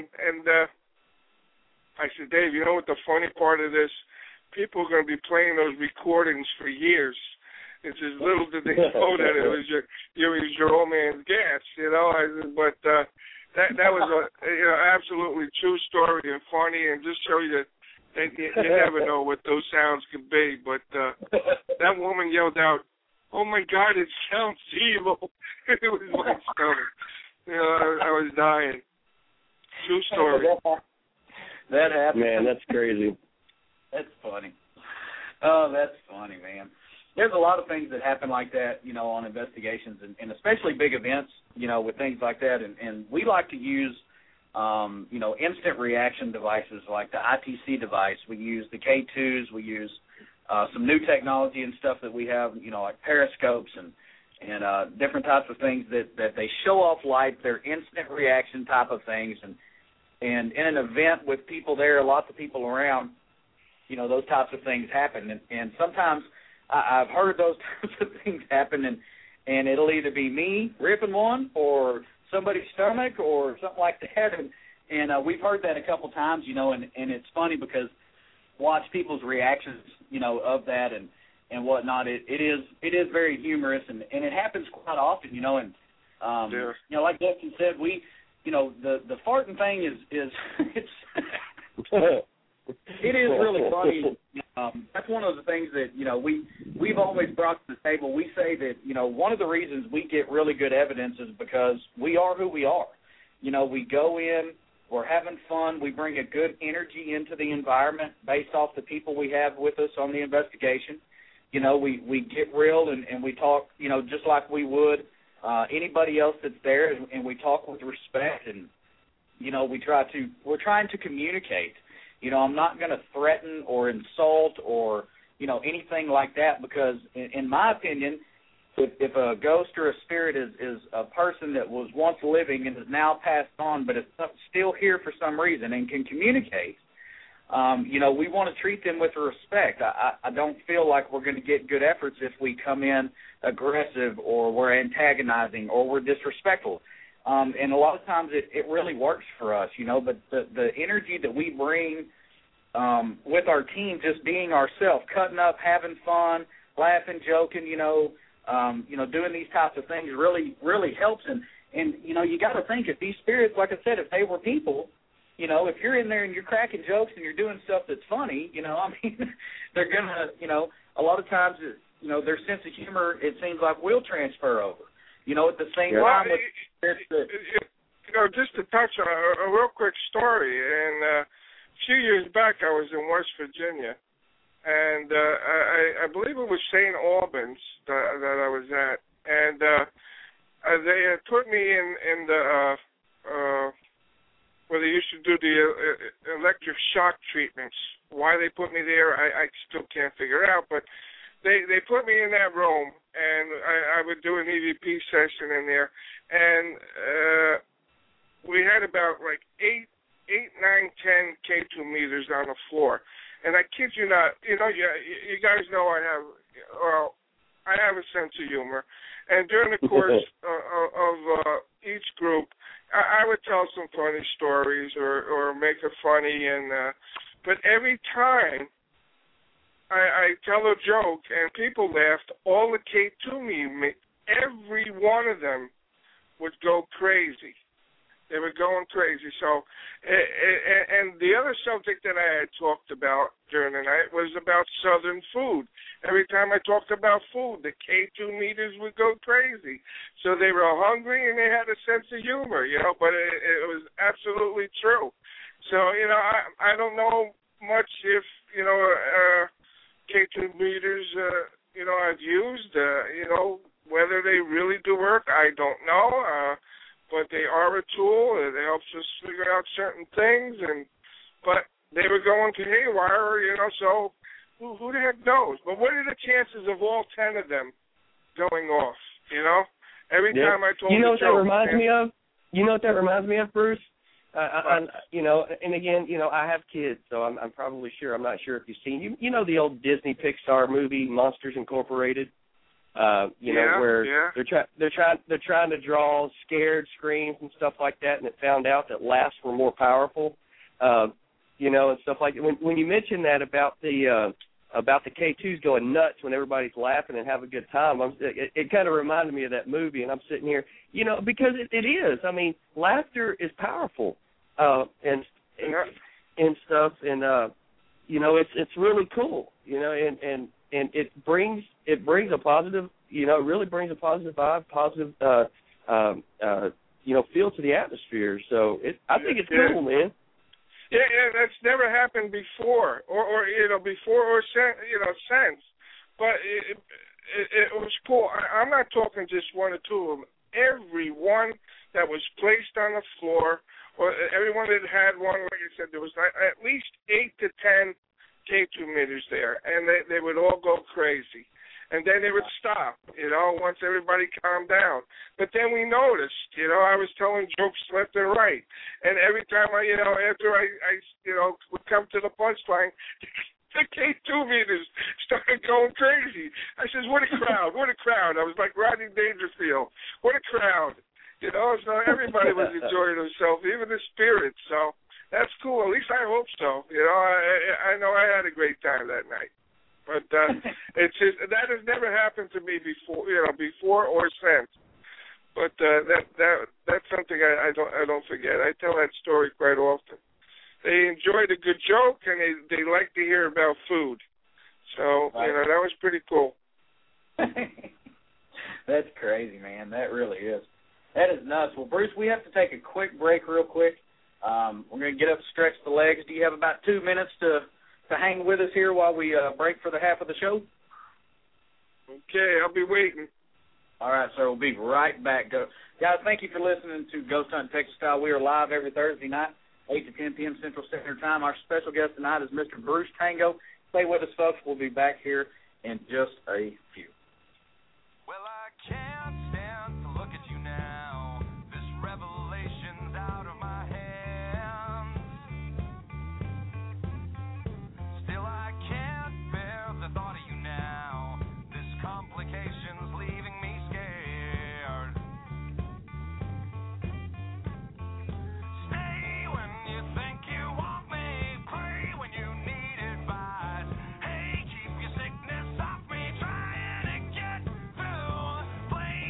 I said, Dave, you know what the funny part of this? People are going to be playing those recordings for years. It's as little did they know that it was your old man's gas, I said, but that was a absolutely true story and funny, and just show you that you never know what those sounds can be. But that woman yelled out, "Oh my God, it sounds evil!" It was my stomach. I was dying. True story. That happened. Man, that's crazy. That's funny. Oh, that's funny, man. There's a lot of things that happen like that, on investigations, and especially big events, with things like that. And we like to use, instant reaction devices like the ITC device. We use the K2s. We use some new technology and stuff that we have, like periscopes and different types of things that they show off light. They're instant reaction type of things. And in an event with people there, lots of people around, those types of things happen. And sometimes I've heard those types of things happen, and it'll either be me ripping one or somebody's stomach or something like that. And we've heard that a couple times, and it's funny because watch people's reactions, of that and whatnot. It is very humorous, and it happens quite often, and like Justin said, the farting thing is it's it is really funny. That's one of the things that, we've always brought to the table. We say that, one of the reasons we get really good evidence is because we are who we are. We go in, we're having fun, we bring a good energy into the environment based off the people we have with us on the investigation. We get real and we talk, just like we would anybody else that's there, and we talk with respect, and, we're trying to communicate. I'm not going to threaten or insult or, anything like that, because in my opinion, if a ghost or a spirit is a person that was once living and is now passed on, but is still here for some reason and can communicate, we want to treat them with respect. I don't feel like we're going to get good efforts if we come in aggressive or we're antagonizing or we're disrespectful. And a lot of times it really works for us, but the energy that we bring with our team, just being ourselves, cutting up, having fun, laughing, joking, doing these types of things really, really helps. And you got to think, if these spirits, like I said, if they were people, if you're in there and you're cracking jokes and you're doing stuff that's funny, they're going to, a lot of times, their sense of humor, it seems like, will transfer over. At the same time, just to touch on a real quick story, and a few years back I was in West Virginia, and I believe it was St. Albans that I was at, and they had put me in the where they used to do the electric shock treatments. Why they put me there, I still can't figure it out, but they put me in that room, and I would do an EVP session in there, and we had about like 8, 9, 10 K2 meters on the floor. And I kid you not, you guys know I have a sense of humor. And during the course of each group, I would tell some funny stories or make it funny, and but every time I tell a joke and people laughed, all the K2 every one of them would go crazy. They were going crazy. So, and the other subject that I had talked about during the night was about Southern food. Every time I talked about food, the K2 meters would go crazy. So they were hungry and they had a sense of humor, but it was absolutely true. So, I don't know much if, K2 meters, I've used, whether they really do work, I don't know. But they are a tool. It helps us figure out certain things. But they were going to haywire, so who the heck knows? But what are the chances of all 10 of them going off, Every time I told what that reminds me of? You know what that reminds me of, Bruce? And again, I have kids, so I'm probably sure. I'm not sure if you've seen, the old Disney Pixar movie, Monsters Incorporated? Where they're trying to draw scared screams and stuff like that, and it found out that laughs were more powerful, and stuff like that. When you mentioned that about the K2s going nuts when everybody's laughing and have a good time, it kind of reminded me of that movie, and I'm sitting here, because it is. I mean, laughter is powerful, and stuff, and it's really cool, and it brings a positive, it really brings a positive vibe, positive, feel to the atmosphere. So I think it's cool, man. Yeah, that's never happened before, or before or since. But it was cool. I'm not talking just one or two of them. Everyone that was placed on the floor, or everyone that had one, like I said, there was at least 8 to 10 K2 meters there, and they would all go crazy. And then they would stop, once everybody calmed down. But then we noticed, I was telling jokes left and right. And every time after I would come to the punchline, the K2 meters started going crazy. I says, what a crowd, what a crowd. I was like Rodney Dangerfield. What a crowd. So everybody was enjoying themselves, even the spirits. So that's cool. At least I hope so. I know I had a great time that night. But it's just, that has never happened to me before or since. But that's something I don't forget. I tell that story quite often. They enjoyed a good joke and they like to hear about food. So that was pretty cool. That's crazy, man. That really is. That is nuts. Well, Bruce, we have to take a quick break, real quick. We're going to get up, stretch the legs. Do you have about 2 minutes to hang with us here while we break for the half of the show? Okay, I'll be waiting. All right, sir. We'll be right back. Guys, thank you for listening to Ghost Hunt Texas Style. We are live every Thursday night, 8 to 10 p.m. Central Standard Time. Our special guest tonight is Mr. Bruce Tango. Stay with us, folks. We'll be back here in just a few. Well, I can't stand to look at you now. This revelation's out of my hands. Still, I can't bear the thought of you now. This complication's leaving me scared. Stay when you think you want me. Play when you need advice. Hey, keep your sickness off me. Trying to get through. Play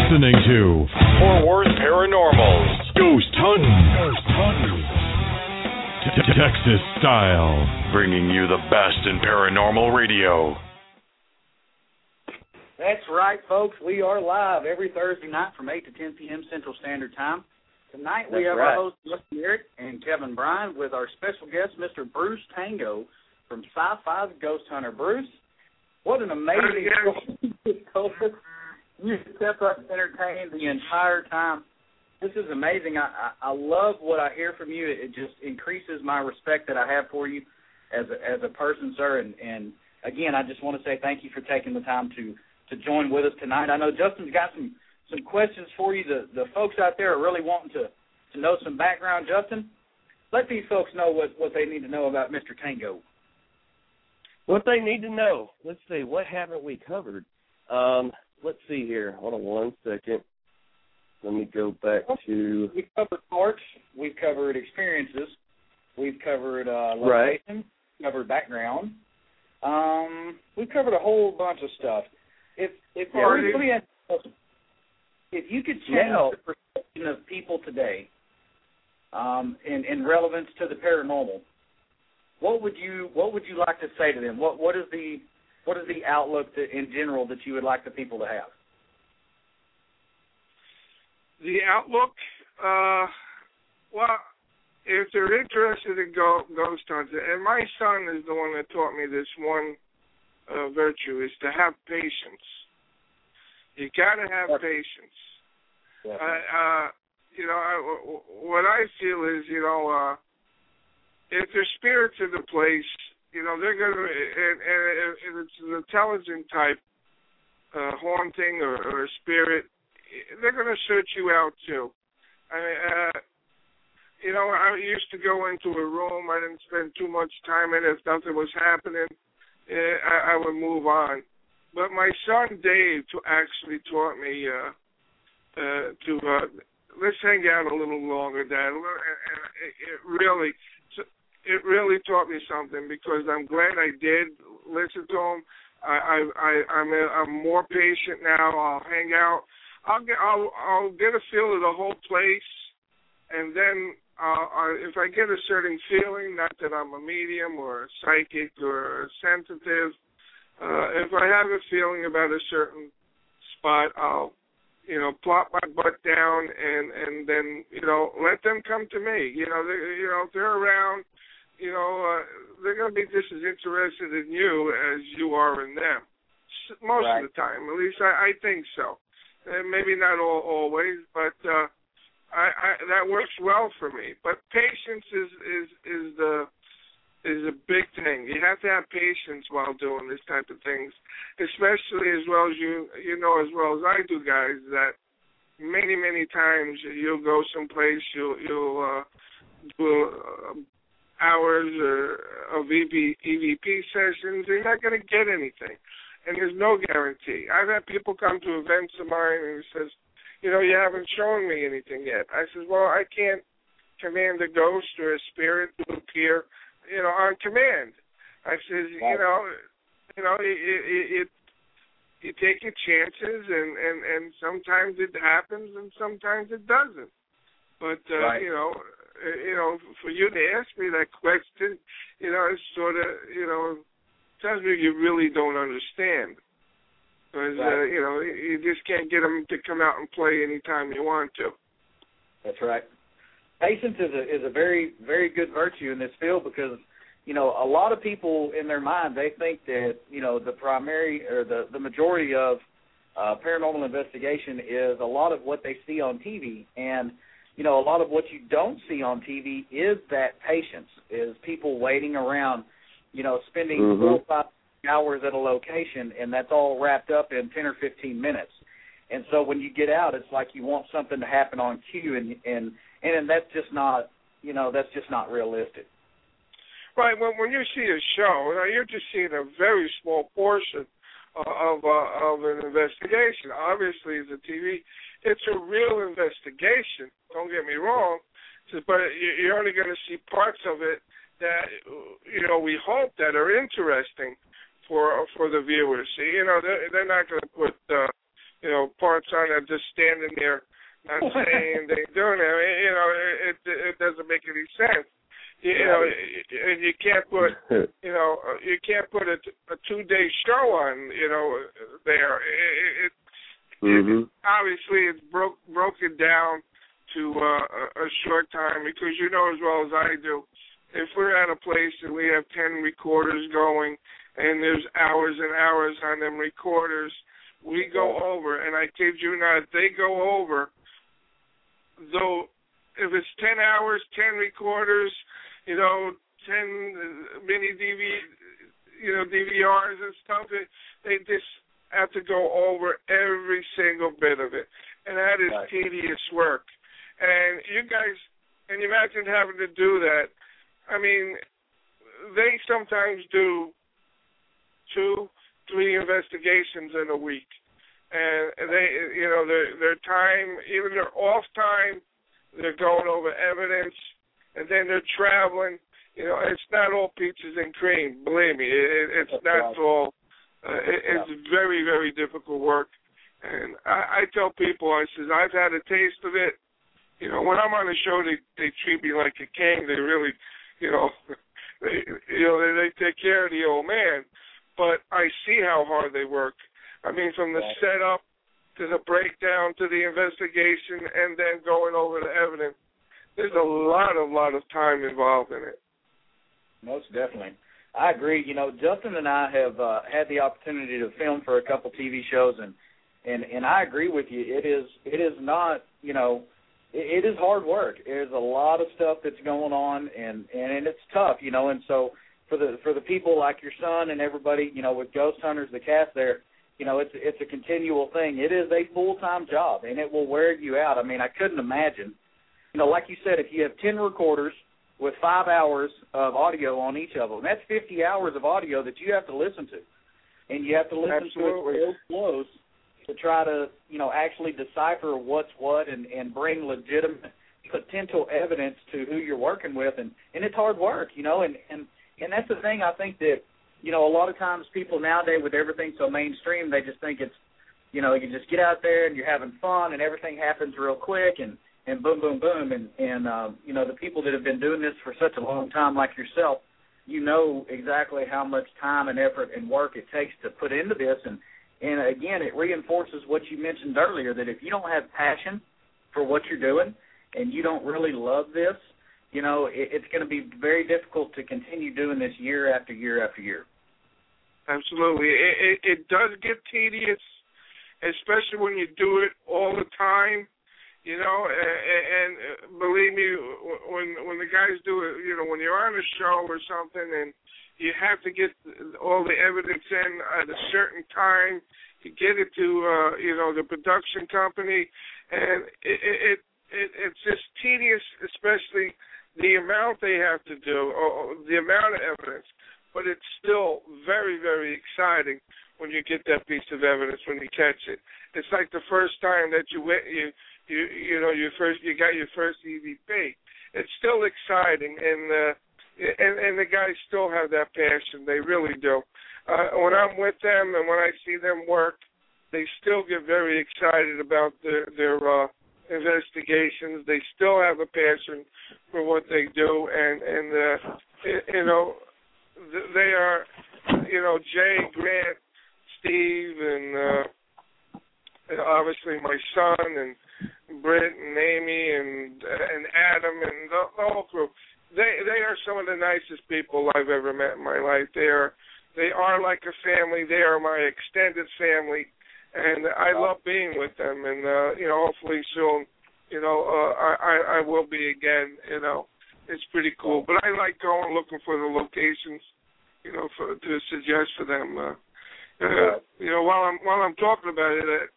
listening to Fort Worth Paranormals. Ghost Hunting. Texas style. Bringing you the best in paranormal radio. That's right, folks. We are live every Thursday night from 8 to 10 p.m. Central Standard Time. Tonight we have our hosts, Justin Eric and Kevin Bryan, with our special guest, Mr. Bruce Tango from Sci-Fi Ghost Hunter. Bruce, what an amazing story. You kept us entertained the entire time. This is amazing. I love what I hear from you. It just increases my respect that I have for you as a person, sir. And again, I just want to say thank you for taking the time to join with us tonight. I know Justin's got some questions for you. The folks out there are really wanting to know some background. Justin, let these folks know what they need to know about Mr. Tango. What they need to know. Let's see. What haven't we covered? Let's see here. Hold on one second. Let me go back to... We've covered parts. We've covered experiences. We've covered location. Right. We've covered background. We've covered a whole bunch of stuff. If you could change the perception of people today in relevance to the paranormal, what would you like to say to them? What is the outlook in general that you would like the people to have? The outlook, well, if they're interested in ghost hunting, and my son is the one that taught me this one virtue, is to have patience. You got to have patience. What I feel is, if there's spirits in the place, they're going to, and if it's an intelligent type haunting or a spirit, they're going to search you out too. I used to go into a room. I didn't spend too much time in it. If nothing was happening, I would move on. But my son Dave actually taught me let's hang out a little longer, Dad. And it really taught me something, because I'm glad I did listen to him. I'm more patient now. I'll hang out. I'll get a feel of the whole place, and then if I get a certain feeling, not that I'm a medium or a psychic or a sensitive, if I have a feeling about a certain spot, I'll plop my butt down and then let them come to me. If they're around, they're going to be just as interested in you as you are in them. Most of the time, at least I think so. Maybe not always, but that works well for me. But patience is a big thing. You have to have patience while doing this type of things, especially as well as you know as well as I do, guys, that many times you'll go someplace, you'll do hours of EVP sessions, and you're not going to get anything. And there's no guarantee. I've had people come to events of mine and says, you haven't shown me anything yet. I says, well, I can't command a ghost or a spirit to appear, on command. I says, you take your chances, and sometimes it happens and sometimes it doesn't. But for you to ask me that question, it's sort of, tells me you really don't understand, because you just can't get them to come out and play anytime you want to. That's right. Patience is a very, very good virtue in this field, because a lot of people in their mind, they think that the primary or the majority of paranormal investigation is a lot of what they see on TV, and a lot of what you don't see on TV is that patience, is people waiting around, spending 4 or 5 hours at a location, and that's all wrapped up in 10 or 15 minutes. And so when you get out, it's like you want something to happen on cue, and that's just not, that's just not realistic. Right. When you see a show, you're just seeing a very small portion of an investigation. Obviously, as a TV, it's a real investigation. Don't get me wrong, but you're only going to see parts of it that we hope that are interesting for the viewers. See, they're not going to put parts on it, just standing there, not saying they doing it. It doesn't make any sense. And you can't put a 2-day show on there. Obviously it's broken down to a short time, because you know as well as I do, if we're at a place and we have 10 recorders going and there's hours and hours on them recorders, we go over, and I kid you not, they go over, though if it's 10 hours, 10 recorders, 10 mini DVRs and stuff, they just have to go over every single bit of it. And that is tedious work. And you guys, and imagine having to do that. I mean, they sometimes do 2-3 investigations in a week. And they, their time, even their off time, they're going over evidence, and then they're traveling. It's not all peaches and cream. Believe me, it's not all. It's very, very difficult work. And I tell people, I says, I've had a taste of it. When I'm on the show, they treat me like a king. They really, they take care of the old man. But I see how hard they work. I mean, from the setup to the breakdown to the investigation and then going over the evidence, there's a lot of time involved in it. Most definitely. I agree. Justin and I have had the opportunity to film for a couple TV shows, and I agree with you. It is not, it is hard work. There's a lot of stuff that's going on, and it's tough, and so for the people like your son and everybody, with Ghost Hunters, the cast there, it's a continual thing. It is a full-time job, and it will wear you out. I mean, I couldn't imagine. Like you said, if you have 10 recorders with 5 hours of audio on each of them, that's 50 hours of audio that you have to listen to. And you have to listen to it real close to try to, actually decipher what's what and bring legitimate potential evidence to who you're working with. And it's hard work, and that's the thing I think that, a lot of times people nowadays with everything so mainstream, they just think it's, you just get out there and you're having fun and everything happens real quick and boom, boom, boom. And the people that have been doing this for such a long time like yourself, exactly how much time and effort and work it takes to put into this. And again, it reinforces what you mentioned earlier, that if you don't have passion for what you're doing and you don't really love this, it's going to be very difficult to continue doing this year after year after year. Absolutely. It does get tedious, especially when you do it all the time. And believe me, when the guys do it, when you're on a show or something and you have to get all the evidence in at a certain time to get it to, the production company, and it's just tedious, especially the amount they have to do, or the amount of evidence. But it's still very, very exciting when you get that piece of evidence, when you catch it. It's like the first time that you got your first EVP. It's still exciting, and the guys still have that passion. They really do. When I'm with them and when I see them work, they still get very excited about their investigations. They still have a passion for what they do, and they are, Jay, Grant, Steve, and obviously my son, and Britt, and Amy, and Adam, and the whole crew. They are some of the nicest people I've ever met in my life. They are like a family. They are my extended family, and I love being with them. And hopefully soon, I will be again. It's pretty cool. But I like going looking for the locations, to suggest for them. While I'm talking about it,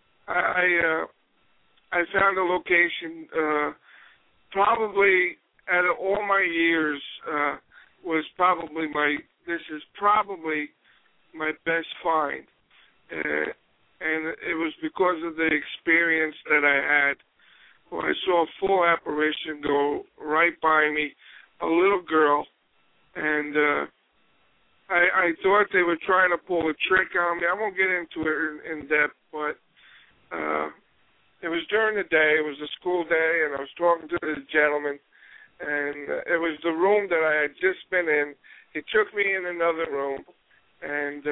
I found a location probably out of all my years was probably my best find, and it was because of the experience that I had. When I saw a full apparition go right by me, a little girl, and I thought they were trying to pull a trick on me. I won't get into it in depth, but it was during the day. It was a school day, and I was talking to this gentleman, and it was the room that I had just been in. He took me in another room, and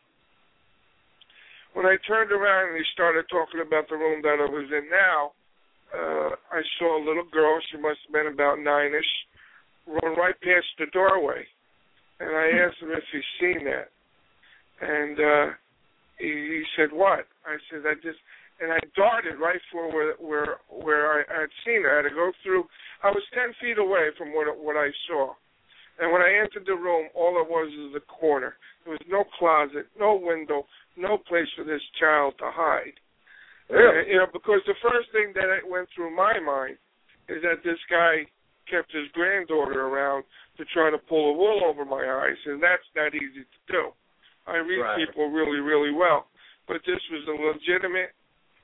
when I turned around and he started talking about the room that I was in now, I saw a little girl. She must have been about 9-ish, run right past the doorway. And I asked him if he's seen that. And he said, what? I said, and I darted right for where I had seen her. I had to go through. I was 10 feet away from what I saw. And when I entered the room, all it was a corner. There was no closet, no window, no place for this child to hide. Really? Because the first thing that went through my mind is that this guy kept his granddaughter around to try to pull the wool over my eyes, and that's not easy to do. I read people really, really well. But this was a legitimate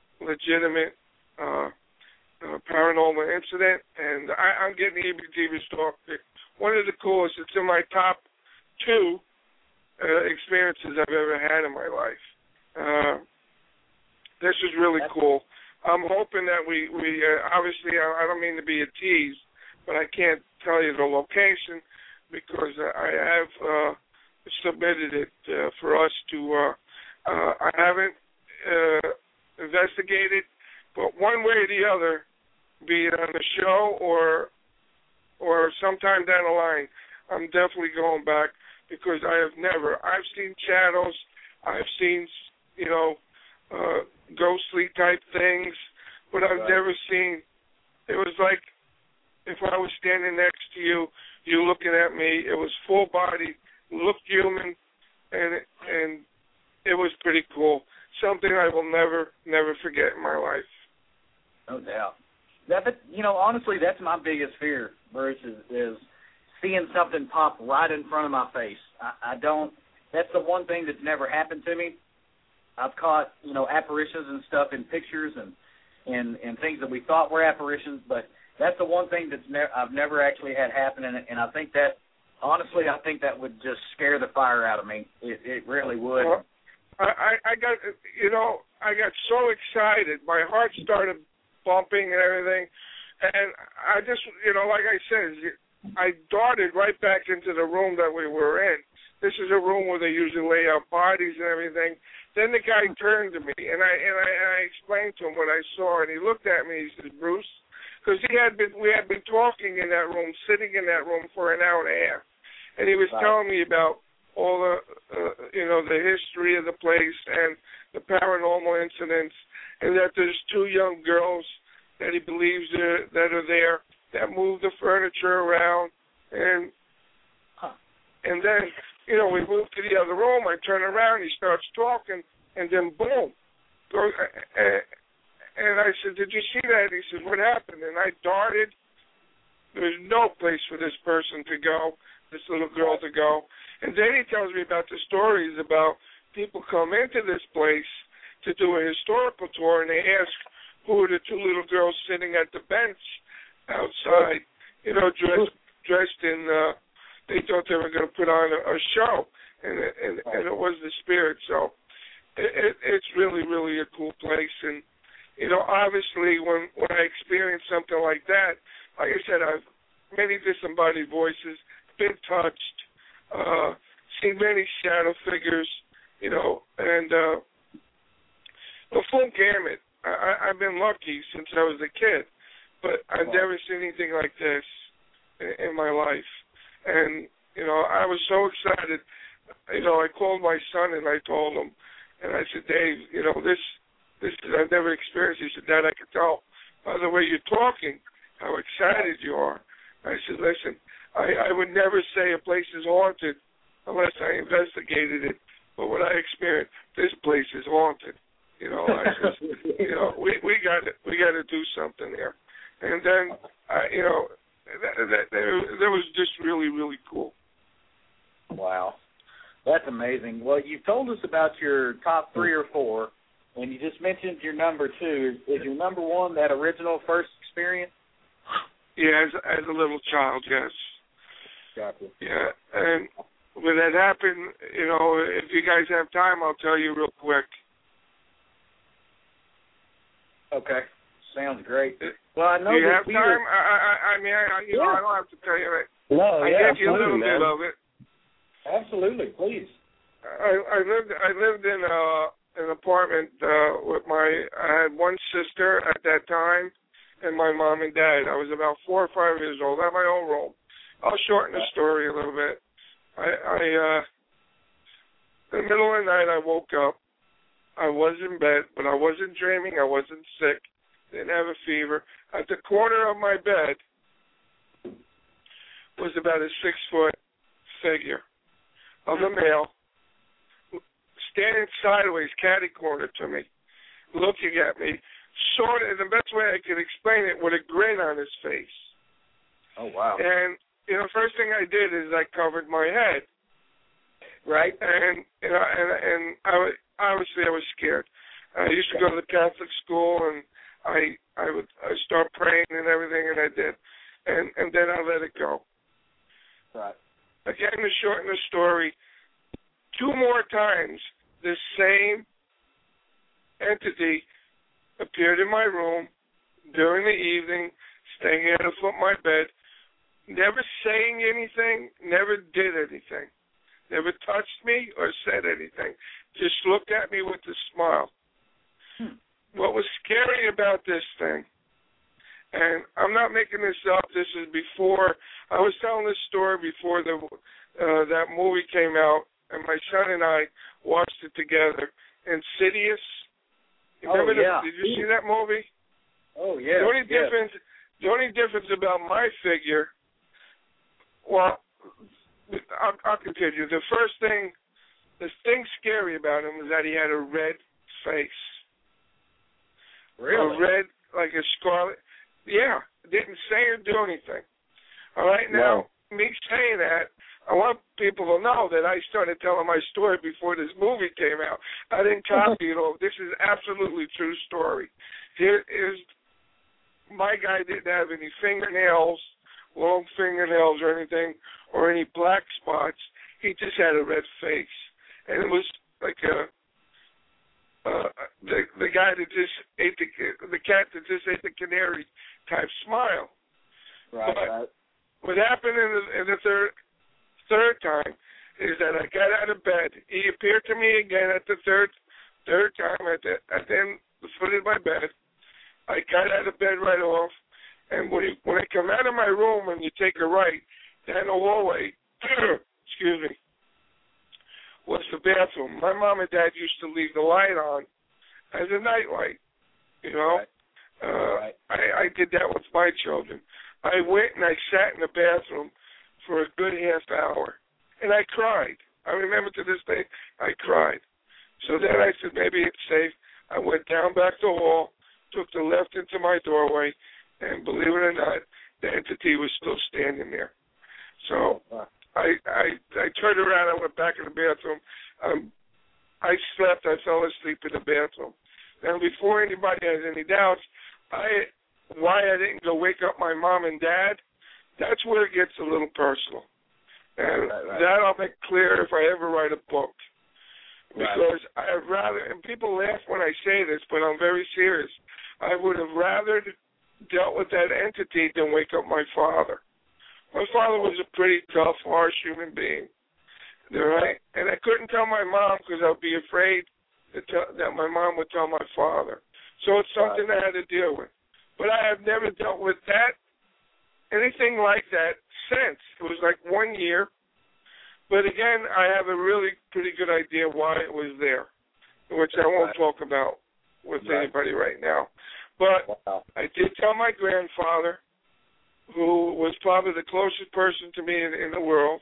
paranormal incident, and I'm getting heebie-jeebies talking. One of the coolest. It's in my top 2 experiences I've ever had in my life. This is really cool. I'm hoping that we obviously, I don't mean to be a tease, but I can't tell you the location because I have submitted it for us to, I haven't investigated, but one way or the other, be it on the show or sometime down the line, I'm definitely going back because I've seen shadows, I've seen, ghostly type things, but I've never seen, it was like if I was standing next to you, you looking at me, it was full body, looked human, and it was pretty cool. Something I will never forget in my life. No doubt. But honestly, that's my biggest fear, Bruce, is seeing something pop right in front of my face. I don't. That's the one thing that's never happened to me. I've caught apparitions and stuff in pictures and things that we thought were apparitions, but that's the one thing that's I've never actually had happen, and I think that honestly, I think that would just scare the fire out of me. It really would. Well, I got so excited. My heart started bumping and everything, and I just, like I said, I darted right back into the room that we were in. This is a room where they usually lay out bodies and everything. Then the guy turned to me, and I explained to him what I saw, and he looked at me. He said, "Bruce," because we had been talking in that room, sitting in that room for an hour and a half, and he was telling me about all the the history of the place and the paranormal incidents, and that there's 2 young girls that he believes that are there that move the furniture around, and then we move to the other room. I turn around, he starts talking, and then boom, and I said, "Did you see that?" He said, "What happened?" And I darted. There's no place for this person to go, this little girl to go. And then he tells me about the stories about people come into this place to do a historical tour, and they ask who are the 2 little girls sitting at the bench outside, dressed in, they thought they were going to put on a show, and it was the spirit. So it's really, really a cool place. And, obviously when I experience something like that, like I said, I've many disembodied voices, been touched, seen many shadow figures, and the full gamut. I've been lucky since I was a kid, but I've never seen anything like this in my life. And, I was so excited. I called my son and I told him, and I said, "Dave, this I've never experienced." He said, "Dad, I can tell by the way you're talking how excited you are." I said, "Listen, I would never say a place is haunted unless I investigated it. But what I experienced, this place is haunted. I just, we got to do something there." And then, that was just really, really cool. Wow, that's amazing. Well, you told us about your top 3 or 4, and you just mentioned your number 2. Is your number 1 that original first experience? Yeah, as a little child, yes. Gotcha. Yeah, and when that happened, if you guys have time, I'll tell you real quick. Okay. Sounds great. Well, I know Do you that have time? I mean, I don't have to tell you that. No, I yeah, gave you a little man. bit of it. Absolutely, please. I lived in an apartment with I had one sister at that time, and my mom and dad. I was about 4 or 5 years old. I had my own room. I'll shorten the story a little bit. In the middle of the night, I woke up. I was in bed, but I wasn't dreaming. I wasn't sick. Didn't have a fever. At the corner of my bed was about a 6-foot figure of a male standing sideways, catty-corner to me, looking at me, sort of, the best way I could explain it, with a grin on his face. Oh, wow. And, first thing I did is I covered my head. Right. And obviously I was scared. I used to go to the Catholic school, and I would start praying and everything, and I did. And then I let it go. Right. Again, to shorten the story, 2 more times this same entity appeared in my room during the evening, staying at the foot of my bed, never saying anything, never did anything, never touched me or said anything, just looked at me with a smile. What was scary about this thing, and I'm not making this up, this is before, I was telling this story before that movie came out, and my son and I watched it together. Insidious. You remember did you see that movie? Oh, yeah. The only difference about my figure, well, I'll continue. The thing scary about him was that he had a red face. Really? A red, like a scarlet. Yeah, didn't say or do anything. All right, now, me saying that, I want people to know that I started telling my story before this movie came out. I didn't copy it all. This is absolutely true story. Here is, my guy didn't have any fingernails, long fingernails or anything, or any black spots. He just had a red face. And it was like the guy that just ate the cat that just ate the canary type smile. Right. What happened in the third time is that I got out of bed. He appeared to me again at the third time at the foot of my bed. I got out of bed right off, and when I come out of my room and you take a right down the hallway, excuse me, was the bathroom. My mom and dad used to leave the light on as a night light. Right. I did that with my children. I went and I sat in the bathroom for a good half hour, and I cried. I remember to this day, I cried. So then I said, maybe it's safe. I went down back the hall, took the left into my doorway, and believe it or not, the entity was still standing there. So I turned around, I went back in the bathroom. I slept, I fell asleep in the bathroom. Now, before anybody has any doubts, why I didn't go wake up my mom and dad, that's where it gets a little personal. And that I'll make clear if I ever write a book. Because I'd rather, and people laugh when I say this, but I'm very serious, I would have rather dealt with that entity than wake up my father. My father was a pretty tough, harsh human being. Right? And I couldn't tell my mom because I would be afraid that my mom would tell my father. So it's something I had to deal with. But I have never dealt with that, anything like that, since. It was like 1 year. But again, I have a really pretty good idea why it was there, which I won't talk about with anybody right now. But I did tell my grandfather, who was probably the closest person to me in the world,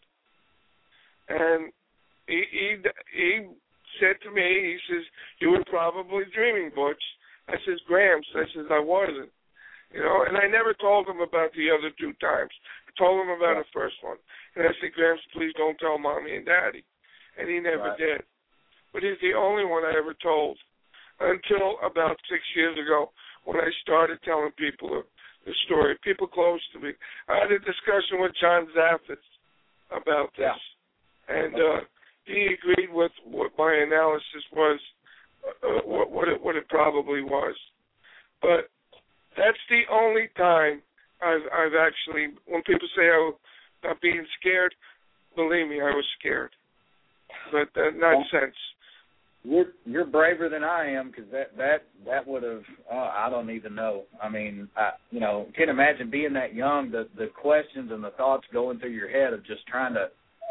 and he said to me, he says, you were probably dreaming, Butch. I says, Gramps, I says, I wasn't. And I never told him about the other 2 times. I told him about the first one. And I said, Gramps, please don't tell Mommy and Daddy. And he never did. But he's the only one I ever told until about 6 years ago when I started telling people the story, people close to me. I had a discussion with John Zaffis about this. And he agreed with what my analysis was, what it probably was. But that's the only time I've actually, when people say, "Oh, not being scared," believe me, I was scared, but not since. You're braver than I am, because that would have I don't even know. I mean, can't imagine being that young. The questions and the thoughts going through your head of just trying to.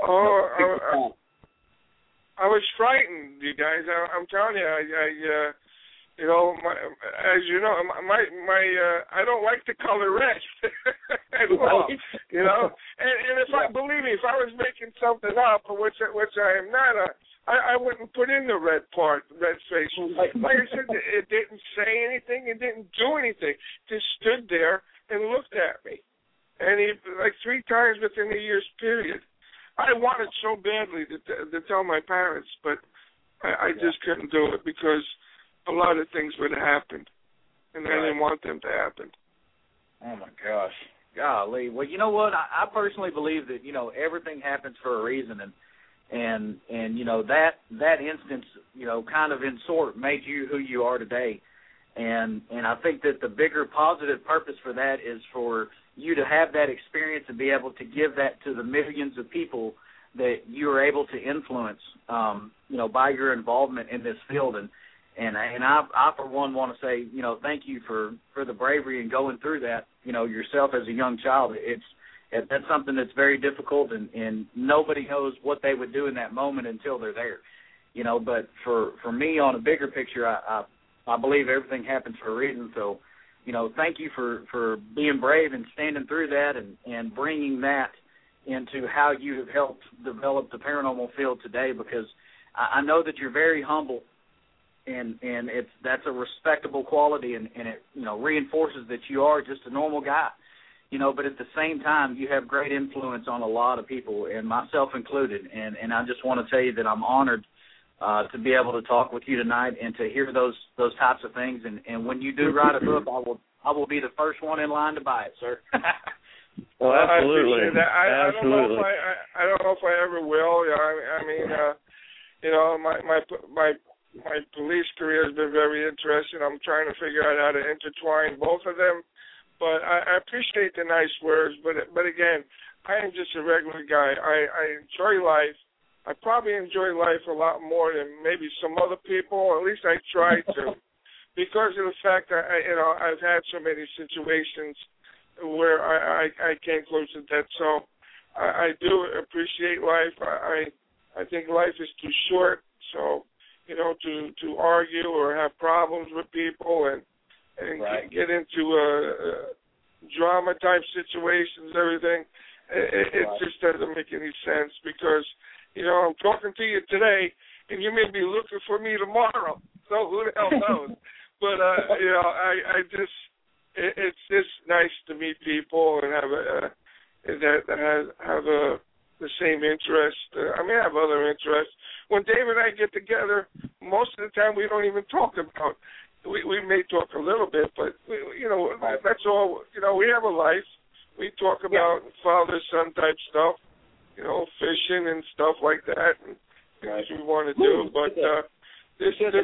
I was frightened, you guys. I'm telling you, as you know, I don't like the color red at all. And believe me, if I was making something up, which I am not, I wouldn't put in the red part, red face. Like I said, it didn't say anything. It didn't do anything. Just stood there and looked at me. And he, like 3 times within a year's period. I wanted so badly to tell my parents, but I just couldn't do it because a lot of things would have happened, and I didn't want them to happen. Oh, my gosh. Golly. Well, you know what? I personally believe that, everything happens for a reason, and that instance, kind of in sort made you who you are today. And I think that the bigger positive purpose for that is for you to have that experience and be able to give that to the millions of people that you are able to influence, by your involvement in this field. And I for one want to say, thank you for the bravery in going through that, yourself as a young child. That's something that's very difficult, and nobody knows what they would do in that moment until they're there. But for me, on a bigger picture, I believe everything happens for a reason. So, thank you for being brave and standing through that and bringing that into how you have helped develop the paranormal field today, because I know that you're very humble, and that's a respectable quality, and it reinforces that you are just a normal guy. But at the same time, you have great influence on a lot of people, and myself included. And I just want to tell you that I'm honored to be able to talk with you tonight and to hear those types of things. And when you do write a book, I will be the first one in line to buy it, sir. Well, absolutely. I appreciate that. I don't know if I ever will. My police career has been very interesting. I'm trying to figure out how to intertwine both of them. But I appreciate the nice words. But again, I am just a regular guy. I enjoy life. I probably enjoy life a lot more than maybe some other people. At least I try to, because of the fact that I've had so many situations where I came close to death. So I do appreciate life. I think life is too short. So to argue or have problems with people and get into drama type situations, everything. It just doesn't make any sense, because I'm talking to you today, and you may be looking for me tomorrow. So who the hell knows? But it's just nice to meet people and have the same interest. I have other interests. When Dave and I get together, most of the time we don't even talk about. We may talk a little bit, but that's all. We have a life. We talk about father-son type stuff, fishing and stuff like that, and things we want to do. But this is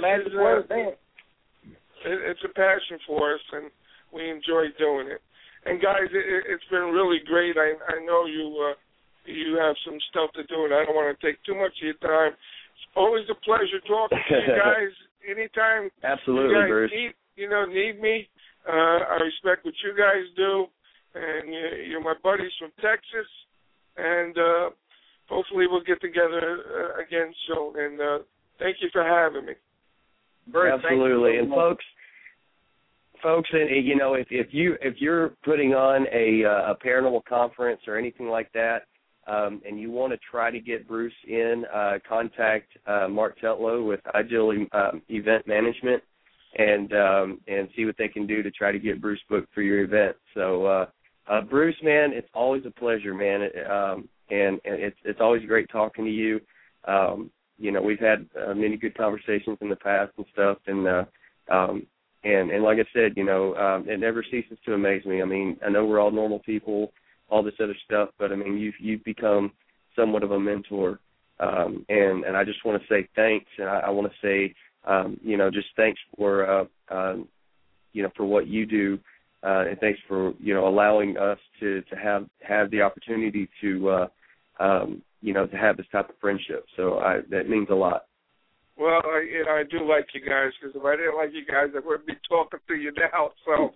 it's a passion for us, and we enjoy doing it. And guys, it's been really great. I know you have some stuff to do, and I don't want to take too much of your time. It's always a pleasure talking to you guys. Anytime absolutely, you guys Bruce. need me, I respect what you guys do, and you're my buddies from Texas, and hopefully we'll get together again soon. And thank you for having me. Bruce, absolutely, and folks, and if you're putting on a paranormal conference or anything like that, and you want to try to get Bruce in, contact Mark Tetlow with Ideal Event Management and see what they can do to try to get Bruce booked for your event. So, Bruce, man, it's always a pleasure, man, and it's always great talking to you. We've had many good conversations in the past and stuff, and like I said, it never ceases to amaze me. I know we're all normal people, all this other stuff, but you've become somewhat of a mentor, and I just want to say thanks, and I want to say, just thanks for for what you do, and thanks for allowing us to have the opportunity to to have this type of friendship. So that means a lot. Well, I do like you guys, because if I didn't like you guys, I wouldn't be talking to you now. So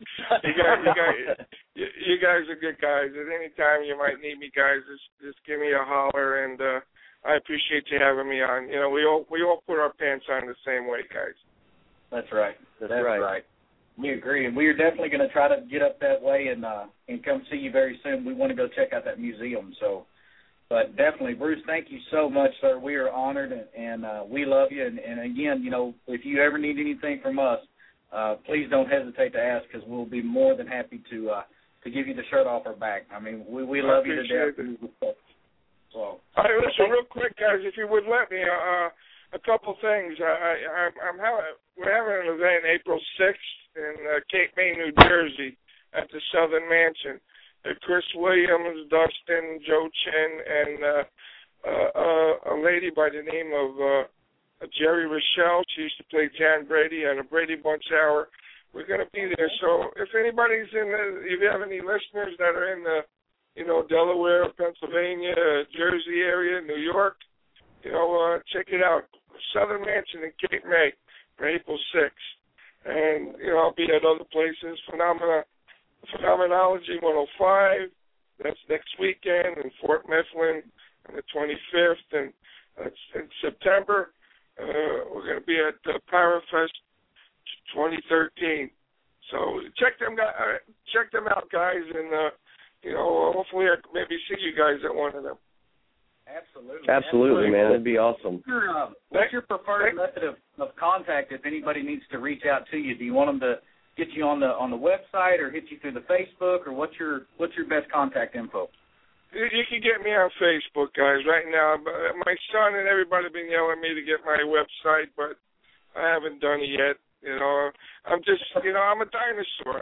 you guys are good guys. At any time you might need me, guys, just give me a holler, and I appreciate you having me on. We all put our pants on the same way, guys. That's right. That's right. We agree, and we are definitely going to try to get up that way and come see you very soon. We want to go check out that museum. So. But definitely, Bruce, thank you so much, sir. We are honored, and we love you. And again, if you ever need anything from us, please don't hesitate to ask, because we'll be more than happy to give you the shirt off our back. I mean, we love you to death. So, all right, listen, real quick, guys, if you would let me, a couple things. We're having an event April 6th in Cape May, New Jersey, at the Southern Mansion. Chris Williams, Dustin, Joe Chen, and a lady by the name of Jerry Rochelle. She used to play Jan Brady on the Brady Bunch Hour. We're going to be there. So if anybody's if you have any listeners that are in the, Delaware, Pennsylvania, Jersey area, New York, check it out. Southern Mansion in Cape May for April 6th. And, I'll be at other places. Phenomenology 105, that's next weekend in Fort Mifflin on the 25th, and that's in September. We're going to be at Parafest 2013. So check them out, guys, and hopefully I can maybe see you guys at one of them. Absolutely, man. That'd be awesome. What's your preferred method of contact if anybody needs to reach out to you? Do you want them to get you on the website, or hit you through the Facebook, or what's your best contact info? You can get me on Facebook, guys, right now. My son and everybody have been yelling at me to get my website, but I haven't done it yet. I'm just, I'm a dinosaur.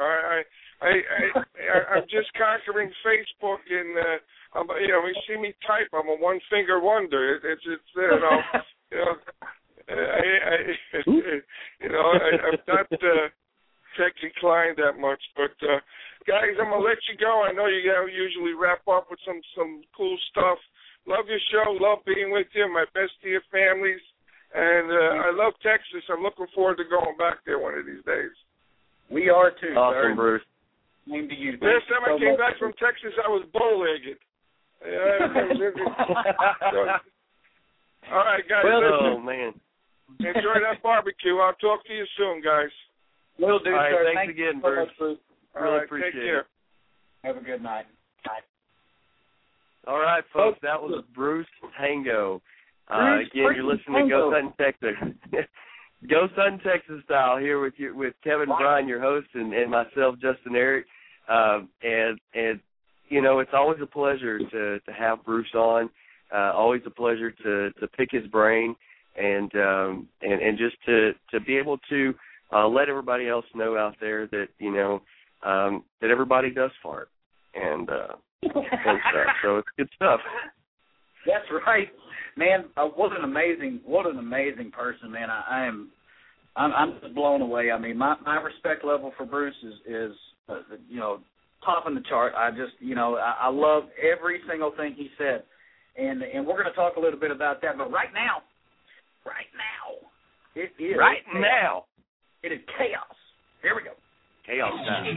I'm just conquering Facebook, and you see me type. I'm a one-finger wonder. I'm not tech inclined that much, but guys, I'm gonna let you go. I know you usually wrap up with some cool stuff. Love your show, love being with you. My best to your families, and I love Texas. I'm looking forward to going back there one of these days. We are too. Awesome, sir. Bruce. Same to you. Last time I came back from Texas, I was bow-legged. All right, guys. Oh man. Enjoy that barbecue. I'll talk to you soon, guys. Will do, all right, sir. Thanks again, Bruce. Bruce. Really appreciate it. Have a good night. Bye. All right, folks, that was Bruce Tango. Again, you're listening to Ghost Hunting Texas. Ghost Hunting Texas style here with Kevin Bryan, your host, and myself, Justin Eric. And it's always a pleasure to have Bruce on. Always a pleasure to pick his brain and just to be able to let everybody else know out there that that everybody does fart and stuff. So it's good stuff. That's right, man. What an amazing person, man. I'm just blown away. I mean, my respect level for Bruce is topping the chart. I just I love every single thing he said, and we're going to talk a little bit about that. But right now, it is now. It is chaos. Here we go. Chaos time.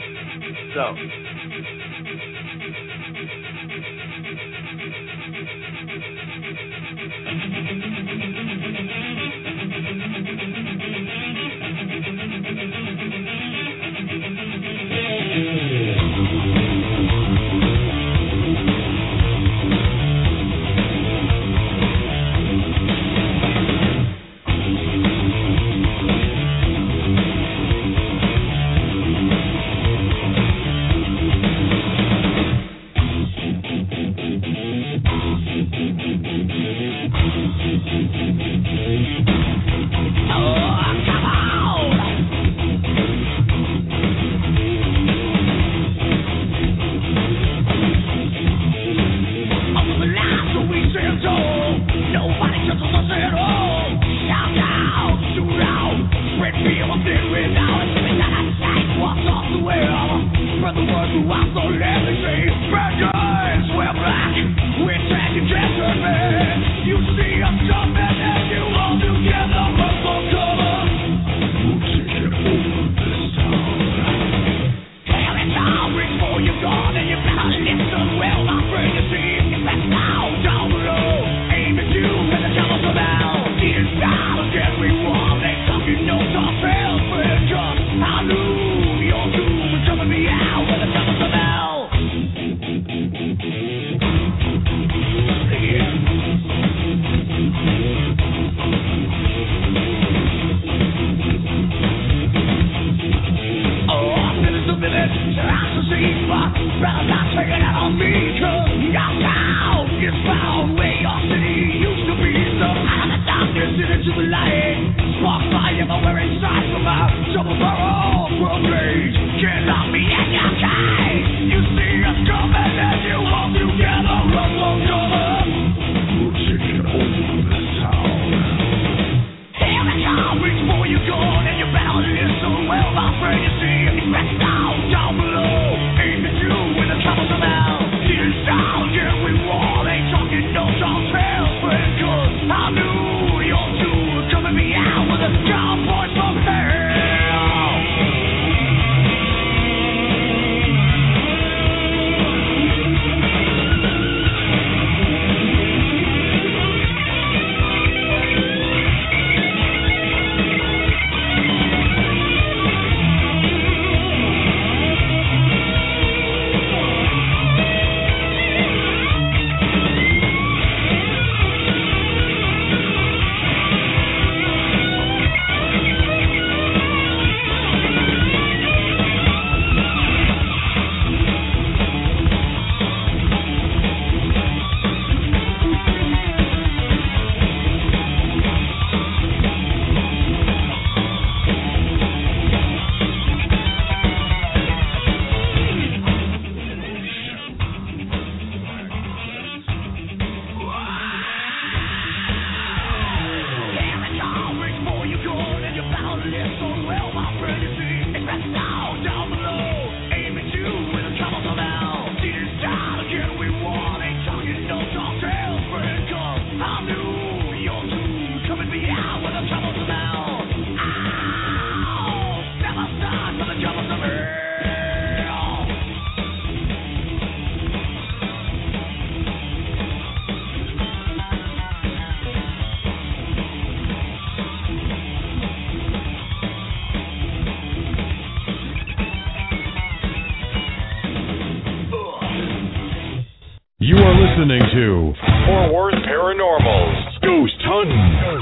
You are listening to Fort Worth Paranormals. Ghost Hunting.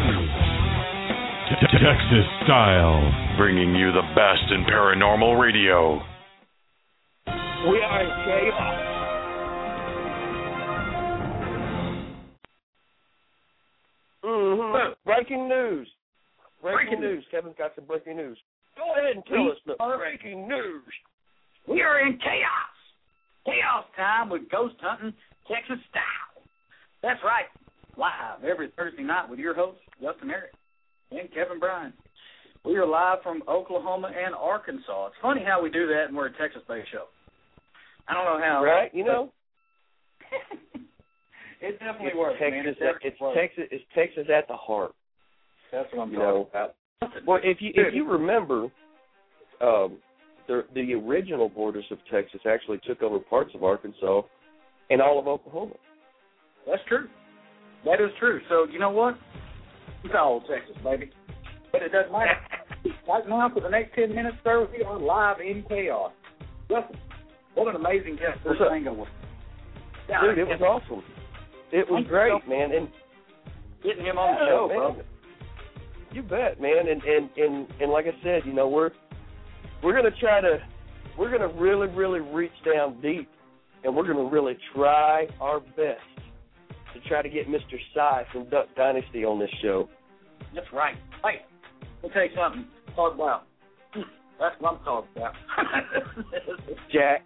Texas style. Bringing you the best in paranormal radio. We are in chaos. Mm-hmm. Breaking news. Breaking news. Kevin's got some breaking news. Go ahead and tell us the breaking news. We are in chaos. Chaos time with Ghost Hunting Texas Style. That's right. Live every Thursday night with your hosts, Justin Eric and Kevin Bryan. We are live from Oklahoma and Arkansas. It's funny how we do that and we're a Texas-based show. I don't know how. Right, you know. It definitely works, man. It's Texas at the heart. That's what I'm talking about. Well, if you remember, the original borders of Texas actually took over parts of Arkansas and all of Oklahoma. That's true. That is true. So, you know what? It's all Texas, baby. But it doesn't matter. Right now, for the next 10 minutes, sir, we are live in chaos. Justin, what an amazing guest this tango was. Dude, it was awesome. It was great, man. And getting him on the show, bro. You bet, man. And like I said, you know, we're gonna really, really reach down deep, and we're gonna really try our best to try to get Mr. Sy from Duck Dynasty on this show. That's right. Hey, let me tell you something. Talk about. That's what I'm talking about. Jack.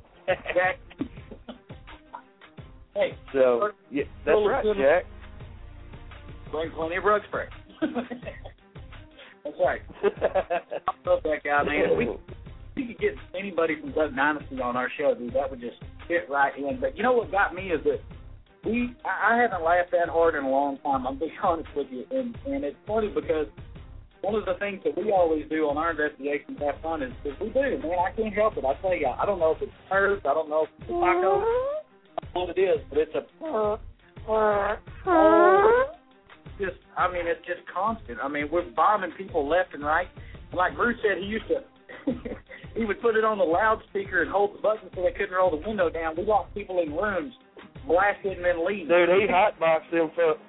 Hey. So, yeah, that's right, Jack. Bring plenty of rug spray. That's right. I love that guy, man. We could get anybody from Duck Dynasty on our show, dude. That would just fit right in. But you know what got me is that I haven't laughed that hard in a long time. I'm being honest with you. And it's funny because one of the things that we always do on our investigations have fun is we do, man. I can't help it. I tell you, I don't know if it's nerves. I don't know if it's the taco. I don't know what it is, but it's it's just constant. I mean, we're bombing people left and right. And like Bruce said, he used to, he would put it on the loudspeaker and hold the button so they couldn't roll the window down. We locked people in rooms, blasted and then leave. Dude, he hotboxed them folks.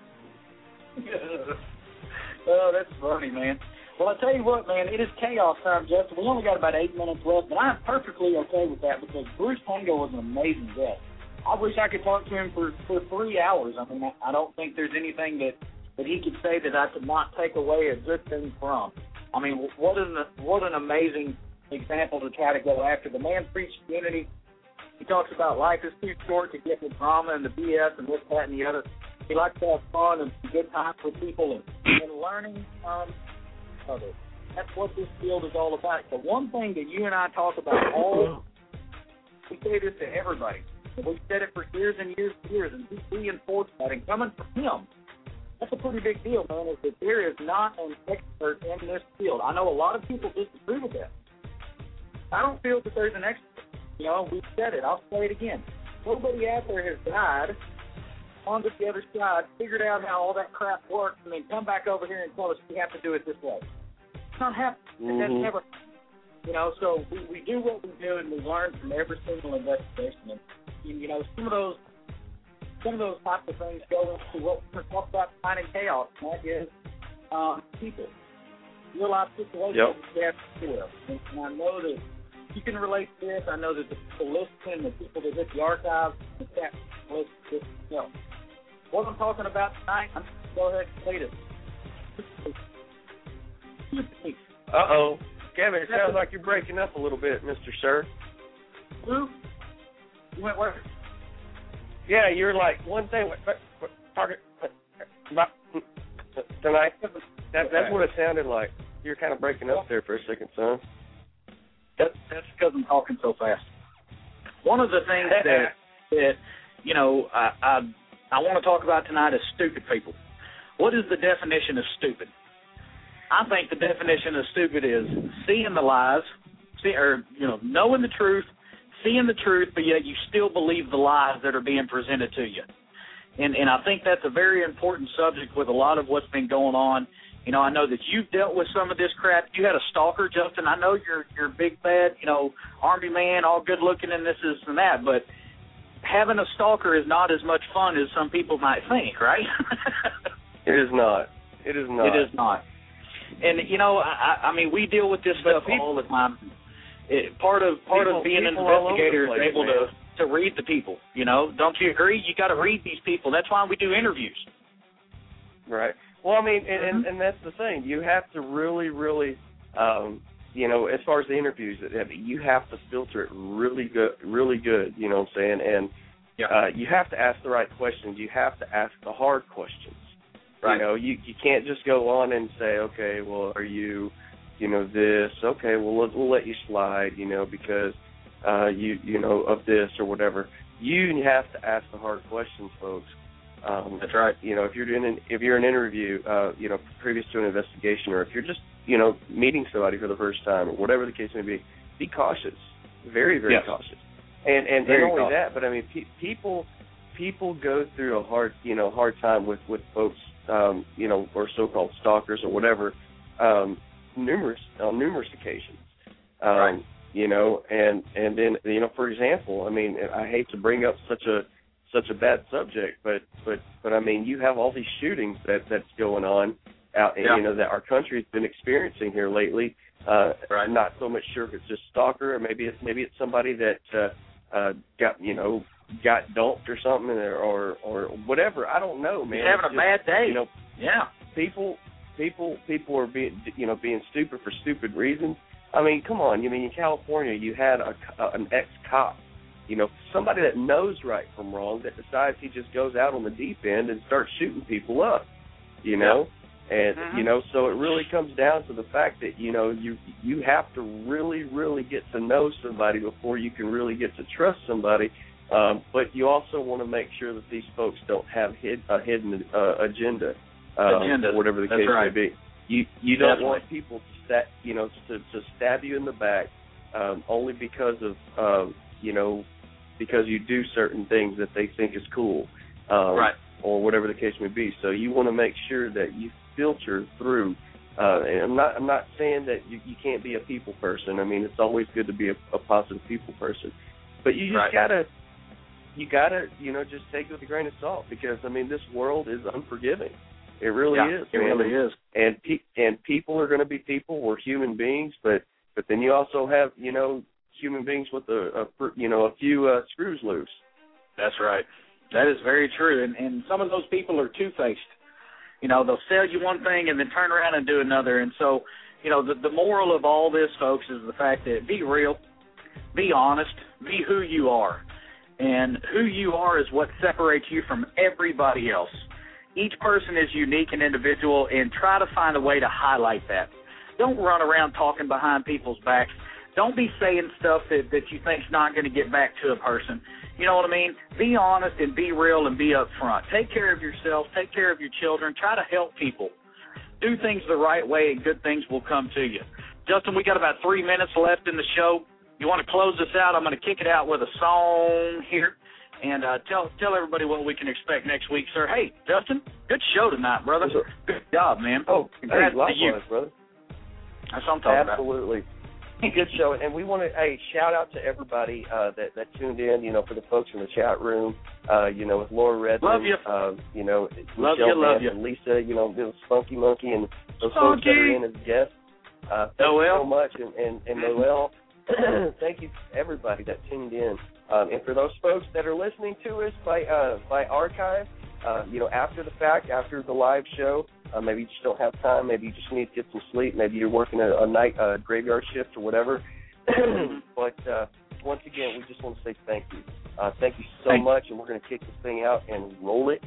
Oh, that's funny, man. Well, I tell you what, man, it is chaos time, Justin. We only got about 8 minutes left, but I'm perfectly okay with that because Bruce Tango was an amazing guest. I wish I could talk to him for 3 hours. I mean, I don't think there's anything that he could say that I could not take away a good thing from. I mean, what an amazing example to try to go after. The man preached unity. He talks about life is too short to get the drama and the BS and this, that, and the other. He likes to have fun and good times with people and learning from others. That's what this field is all about. The one thing that you and I talk about we say this to everybody. We've said it for years and years and years, and we reinforce that. And coming from him, that's a pretty big deal, man, is that there is not an expert in this field. I know a lot of people disagree with that. I don't feel that there's an expert. You know, we've said it. I'll say it again. Nobody out there has died on the other side, figured out how all that crap works, and then come back over here and tell us we have to do it this way. It's not happening. Mm-hmm. That's never, you know, so we do what we do, and we learn from every single investigation. And, you know, some of those types of things go into what we're talking about finding chaos, and that is people. Real life situations we have to deal with. And I know that you can relate to this. I know that the people listening, the people that hit the archives, the chat list, you know. What I'm talking about tonight, I'm going to go ahead and say this. Uh-oh. Kevin, it sounds like you're breaking up a little bit, Mr. Sir. Who? You went where? Yeah, you're like one thing. Talking about tonight. That's what it sounded like. You're kind of breaking up there for a second, son. That's because I'm talking so fast. One of the things that you know, I want to talk about tonight is stupid people. What is the definition of stupid? I think the definition of stupid is seeing the lies, knowing the truth, seeing the truth, but yet you still believe the lies that are being presented to you. And I think that's a very important subject with a lot of what's been going on. You know, I know that you've dealt with some of this crap. You had a stalker, Justin. I know you're big, bad, Army man, all good looking and this and that, but having a stalker is not as much fun as some people might think, right? It is not. It is not. It is not. And I mean, we deal with this stuff all the time. Part of being an investigator is able to read the people. Don't you agree? You got to read these people. That's why we do interviews. Right. Well, I mean, and that's the thing. You have to really, really, as far as the interviews, you have to filter it really good. You know what I'm saying? And you have to ask the right questions. You have to ask the hard questions. Right. You can't just go on and say, okay, well, are you, this? Okay, well, we'll let you slide, because of this or whatever. You have to ask the hard questions, folks. That's right. If you're an interview, previous to an investigation, or if you're just, meeting somebody for the first time, or whatever the case may be cautious, very, very cautious. And not only that, but I mean, people go through a hard time with folks, or so-called stalkers or whatever, on numerous occasions. Right. And then, for example, I mean, I hate to bring up such a bad subject, but I mean, you have all these shootings that's going on out, that our country's been experiencing here lately. Right. I'm not so much sure if it's just stalker, or maybe it's somebody that got dumped or something, or whatever. I don't know, man. You're having a bad day. People are being stupid for stupid reasons. I mean, come on. In California, you had an ex-cop, somebody that knows right from wrong, that decides he just goes out on the deep end and starts shooting people up, And, so it really comes down to the fact that, you have to really, really get to know somebody before you can really get to trust somebody. But you also want to make sure that these folks don't have a hidden agenda, or whatever the case may be. You don't want people to stab you in the back only because of because you do certain things that they think is cool, or whatever the case may be. So you want to make sure that you filter through. And I'm not saying that you can't be a people person. I mean, it's always good to be a positive people person, but you just gotta just take it with a grain of salt, because I mean, this world is unforgiving. It really is. It really is. And people are going to be people. We're human beings, but then you also have human beings with a few screws loose. That's right. That is very true. And some of those people are two-faced. They'll sell you one thing and then turn around and do another. And so, the moral of all this, folks, is the fact that be real, be honest, be who you are. And who you are is what separates you from everybody else. Each person is unique and individual, and try to find a way to highlight that. Don't run around talking behind people's backs. Don't be saying stuff that you think's not going to get back to a person. You know what I mean? Be honest and be real and be upfront. Take care of yourself. Take care of your children. Try to help people. Do things the right way, and good things will come to you. Justin, we got about 3 minutes left in the show. You want to close this out? I'm going to kick it out with a song here. And tell everybody what we can expect next week, sir. Hey, Justin, good show tonight, brother. Good job, man. Oh, congrats likewise, to you, brother. That's what I'm talking Absolutely. Good show. And we want to shout out to everybody that tuned in, for the folks in the chat room, with Laura Redmond. Love you. Michelle and Lisa, the Spunky Monkey, and those folks that are in as guests. Thank you so much. And Noel, thank you to everybody that tuned in. And for those folks that are listening to us by archive, after the fact, after the live show, maybe you just don't have time, maybe you just need to get some sleep, maybe you're working a night graveyard shift or whatever. But once again, we just want to say thank you. Thank you so much, and we're going to kick this thing out and roll it.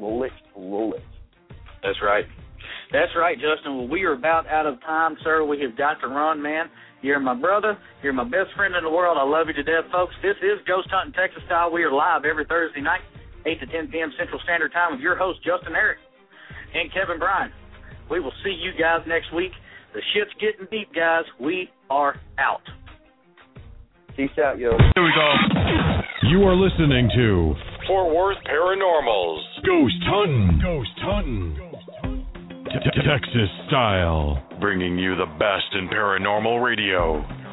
That's right. That's right, Justin. Well, we are about out of time, sir. We have got to run, man. You're my brother. You're my best friend in the world. I love you to death, folks. This is Ghost Hunting Texas Style. We are live every Thursday night, 8 to 10 p.m. Central Standard Time with your host, Justin Eric and Kevin Bryan. We will see you guys next week. The shit's getting deep, guys. We are out. Peace out, yo. Here we go. You are listening to Fort Worth Paranormals. Ghost Hunting. Texas Style. Bringing you the best in paranormal radio.